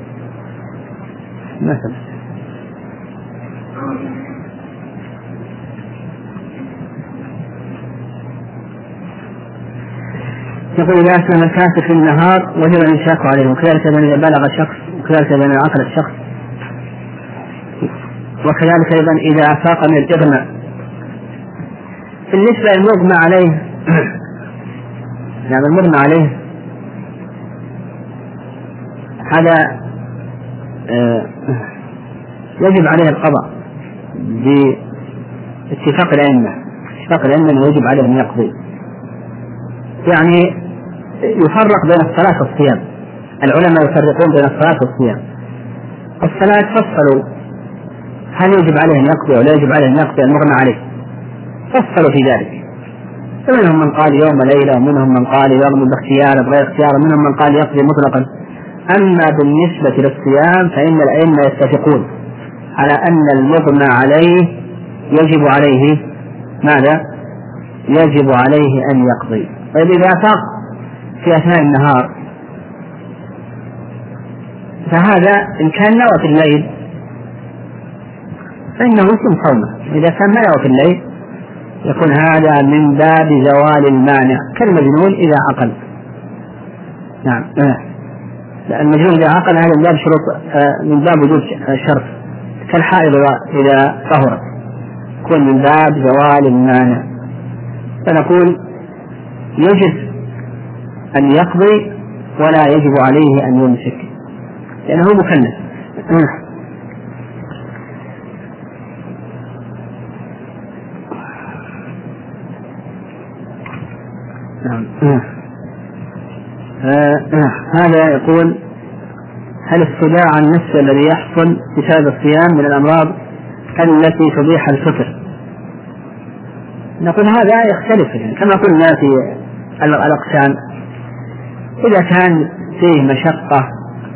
ما ثبت يقول إذا أسلم الكافر في النهار وجب الإمساك عليه، وكذلك إذا بلغ شخص، وكذلك إذا عقل الشخص، وكذلك أيضا إذا أفاق من الإغماء. بالنسبة للمغمى عليه نعم المغمى عليه هذا آه يجب عليه القضاء باتفاق الأئمة، اتفاق الأئمة يجب عليه أن يقضي. يعني يفرق بين الصلاة والصيام، العلماء يفرقون بين الصلاة والصيام. الصلاة فصلوا هل يجب عليه أن يقضي أو لا يجب عليه أن يقضي المغمى عليه، فصلوا في ذلك، فمنهم من قال يوم ليلة، ومنهم من قال يغمى باختيار بغير اختيار، ومنهم من قال يقضي مطلقا. أما بالنسبة للصيام فإن الأئمة يتفقون على أن المغمى عليه يجب عليه ماذا؟ يجب عليه أن يقضي. طيب إذا أفاق في أثناء النهار فهذا إن كان نوى في الليل فإنه يتم صومه، إذا كان ما نوى في الليل يكون هذا من باب زوال المانع كالمجنون إذا عقل. نعم. لأن المجنون إذا عقل هذا من باب شروط، من باب وجود شرط، كالحائض إذا طهرت يكون من باب زوال المانع. فنقول يجب أن يقضي ولا يجب عليه أن يمسك لأنه مكلف. هذا يقول هل الصداع النفسي الذي يحصل بسبب الصيام من الأمراض التي تبيح الفطر؟ نقول هذا يختلف يعني كما قلنا في الأقسام. إذا كان فيه مشقة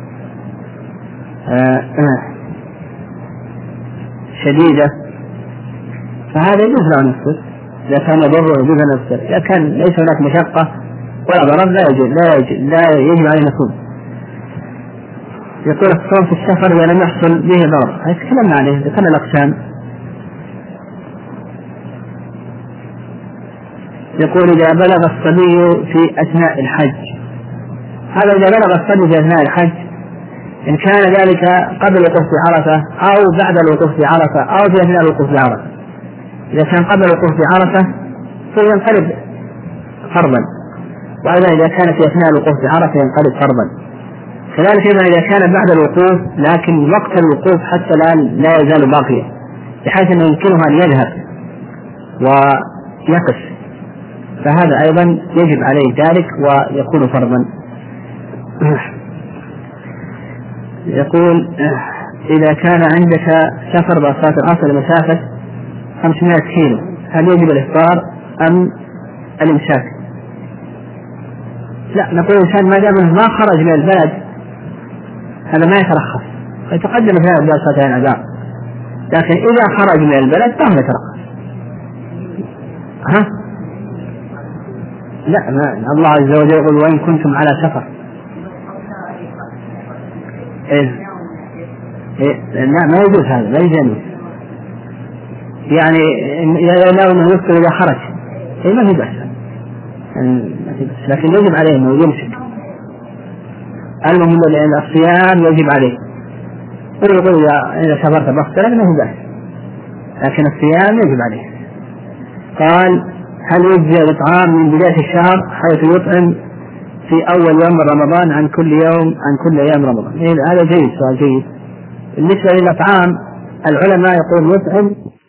شديدة فهذا يجوز له نفسه، إذا كان يضره يجوز له نفسه. إذا كان ليس هناك مشقة ولا ضرر لا يجوز لا يجوز لا يجب عليه نصوم. يقول الصوم في السفر إذا لم يحصل به ضرر، هذا تكلمنا عليه ذكرنا الأقسام. يقول إذا بلغ الصبي في أثناء الحج، هذا إذا بلغ الصبي في أثناء الحج إن كان ذلك قبل الوقوف في عرفة أو بعد الوقوف في عرفة أو في أثناء الوقوف في عرفة. إذا كان قبل الوقوف في عرفة فينقلب فرضا، وأيضا إذا كان في أثناء الوقوف في عرفة ينقلب فرضا. كذلك أيضا إذا كان بعد الوقوف لكن وقت الوقوف حتى الآن لا يزال باقيا بحيث أنه يمكنه أن يذهب ويقف، فهذا أيضا يجب عليه ذلك ويكون فرضا. يقول إذا كان عندك سفر بصلاة العصر لمسافة خمسمائة كيلو هل يجب الإفطار أم الإمساك؟ لا، نقول الإنسان ما دام ما خرج من البلد هذا ما يترخص، يتقدم في هذا البلد صلاة الأعذار، لكن إذا خرج من البلد فهو يترخص. ها؟ لا، ما الله عز وجل يقول وإن كنتم على سفر. إيه؟ إيه؟ لا، ما يجوز هذا، لا يجوز. يعني لو أنه يفطر إذا خرج إيه ما في بأس، لكن يجب عليه أنه يمسك. المهم لأن الصيام يجب عليه، يقول إذا سافرت بفطر ما في بأس، لكن الصيام يجب عليه. قال هل يجزي الإطعام من بداية الشهر حيث يطعم في أول يوم من رمضان عن كل يوم عن كل أيام رمضان؟ هذا جيد، سؤال جيد. بالنسبة للأطعام العلماء يقول يطعم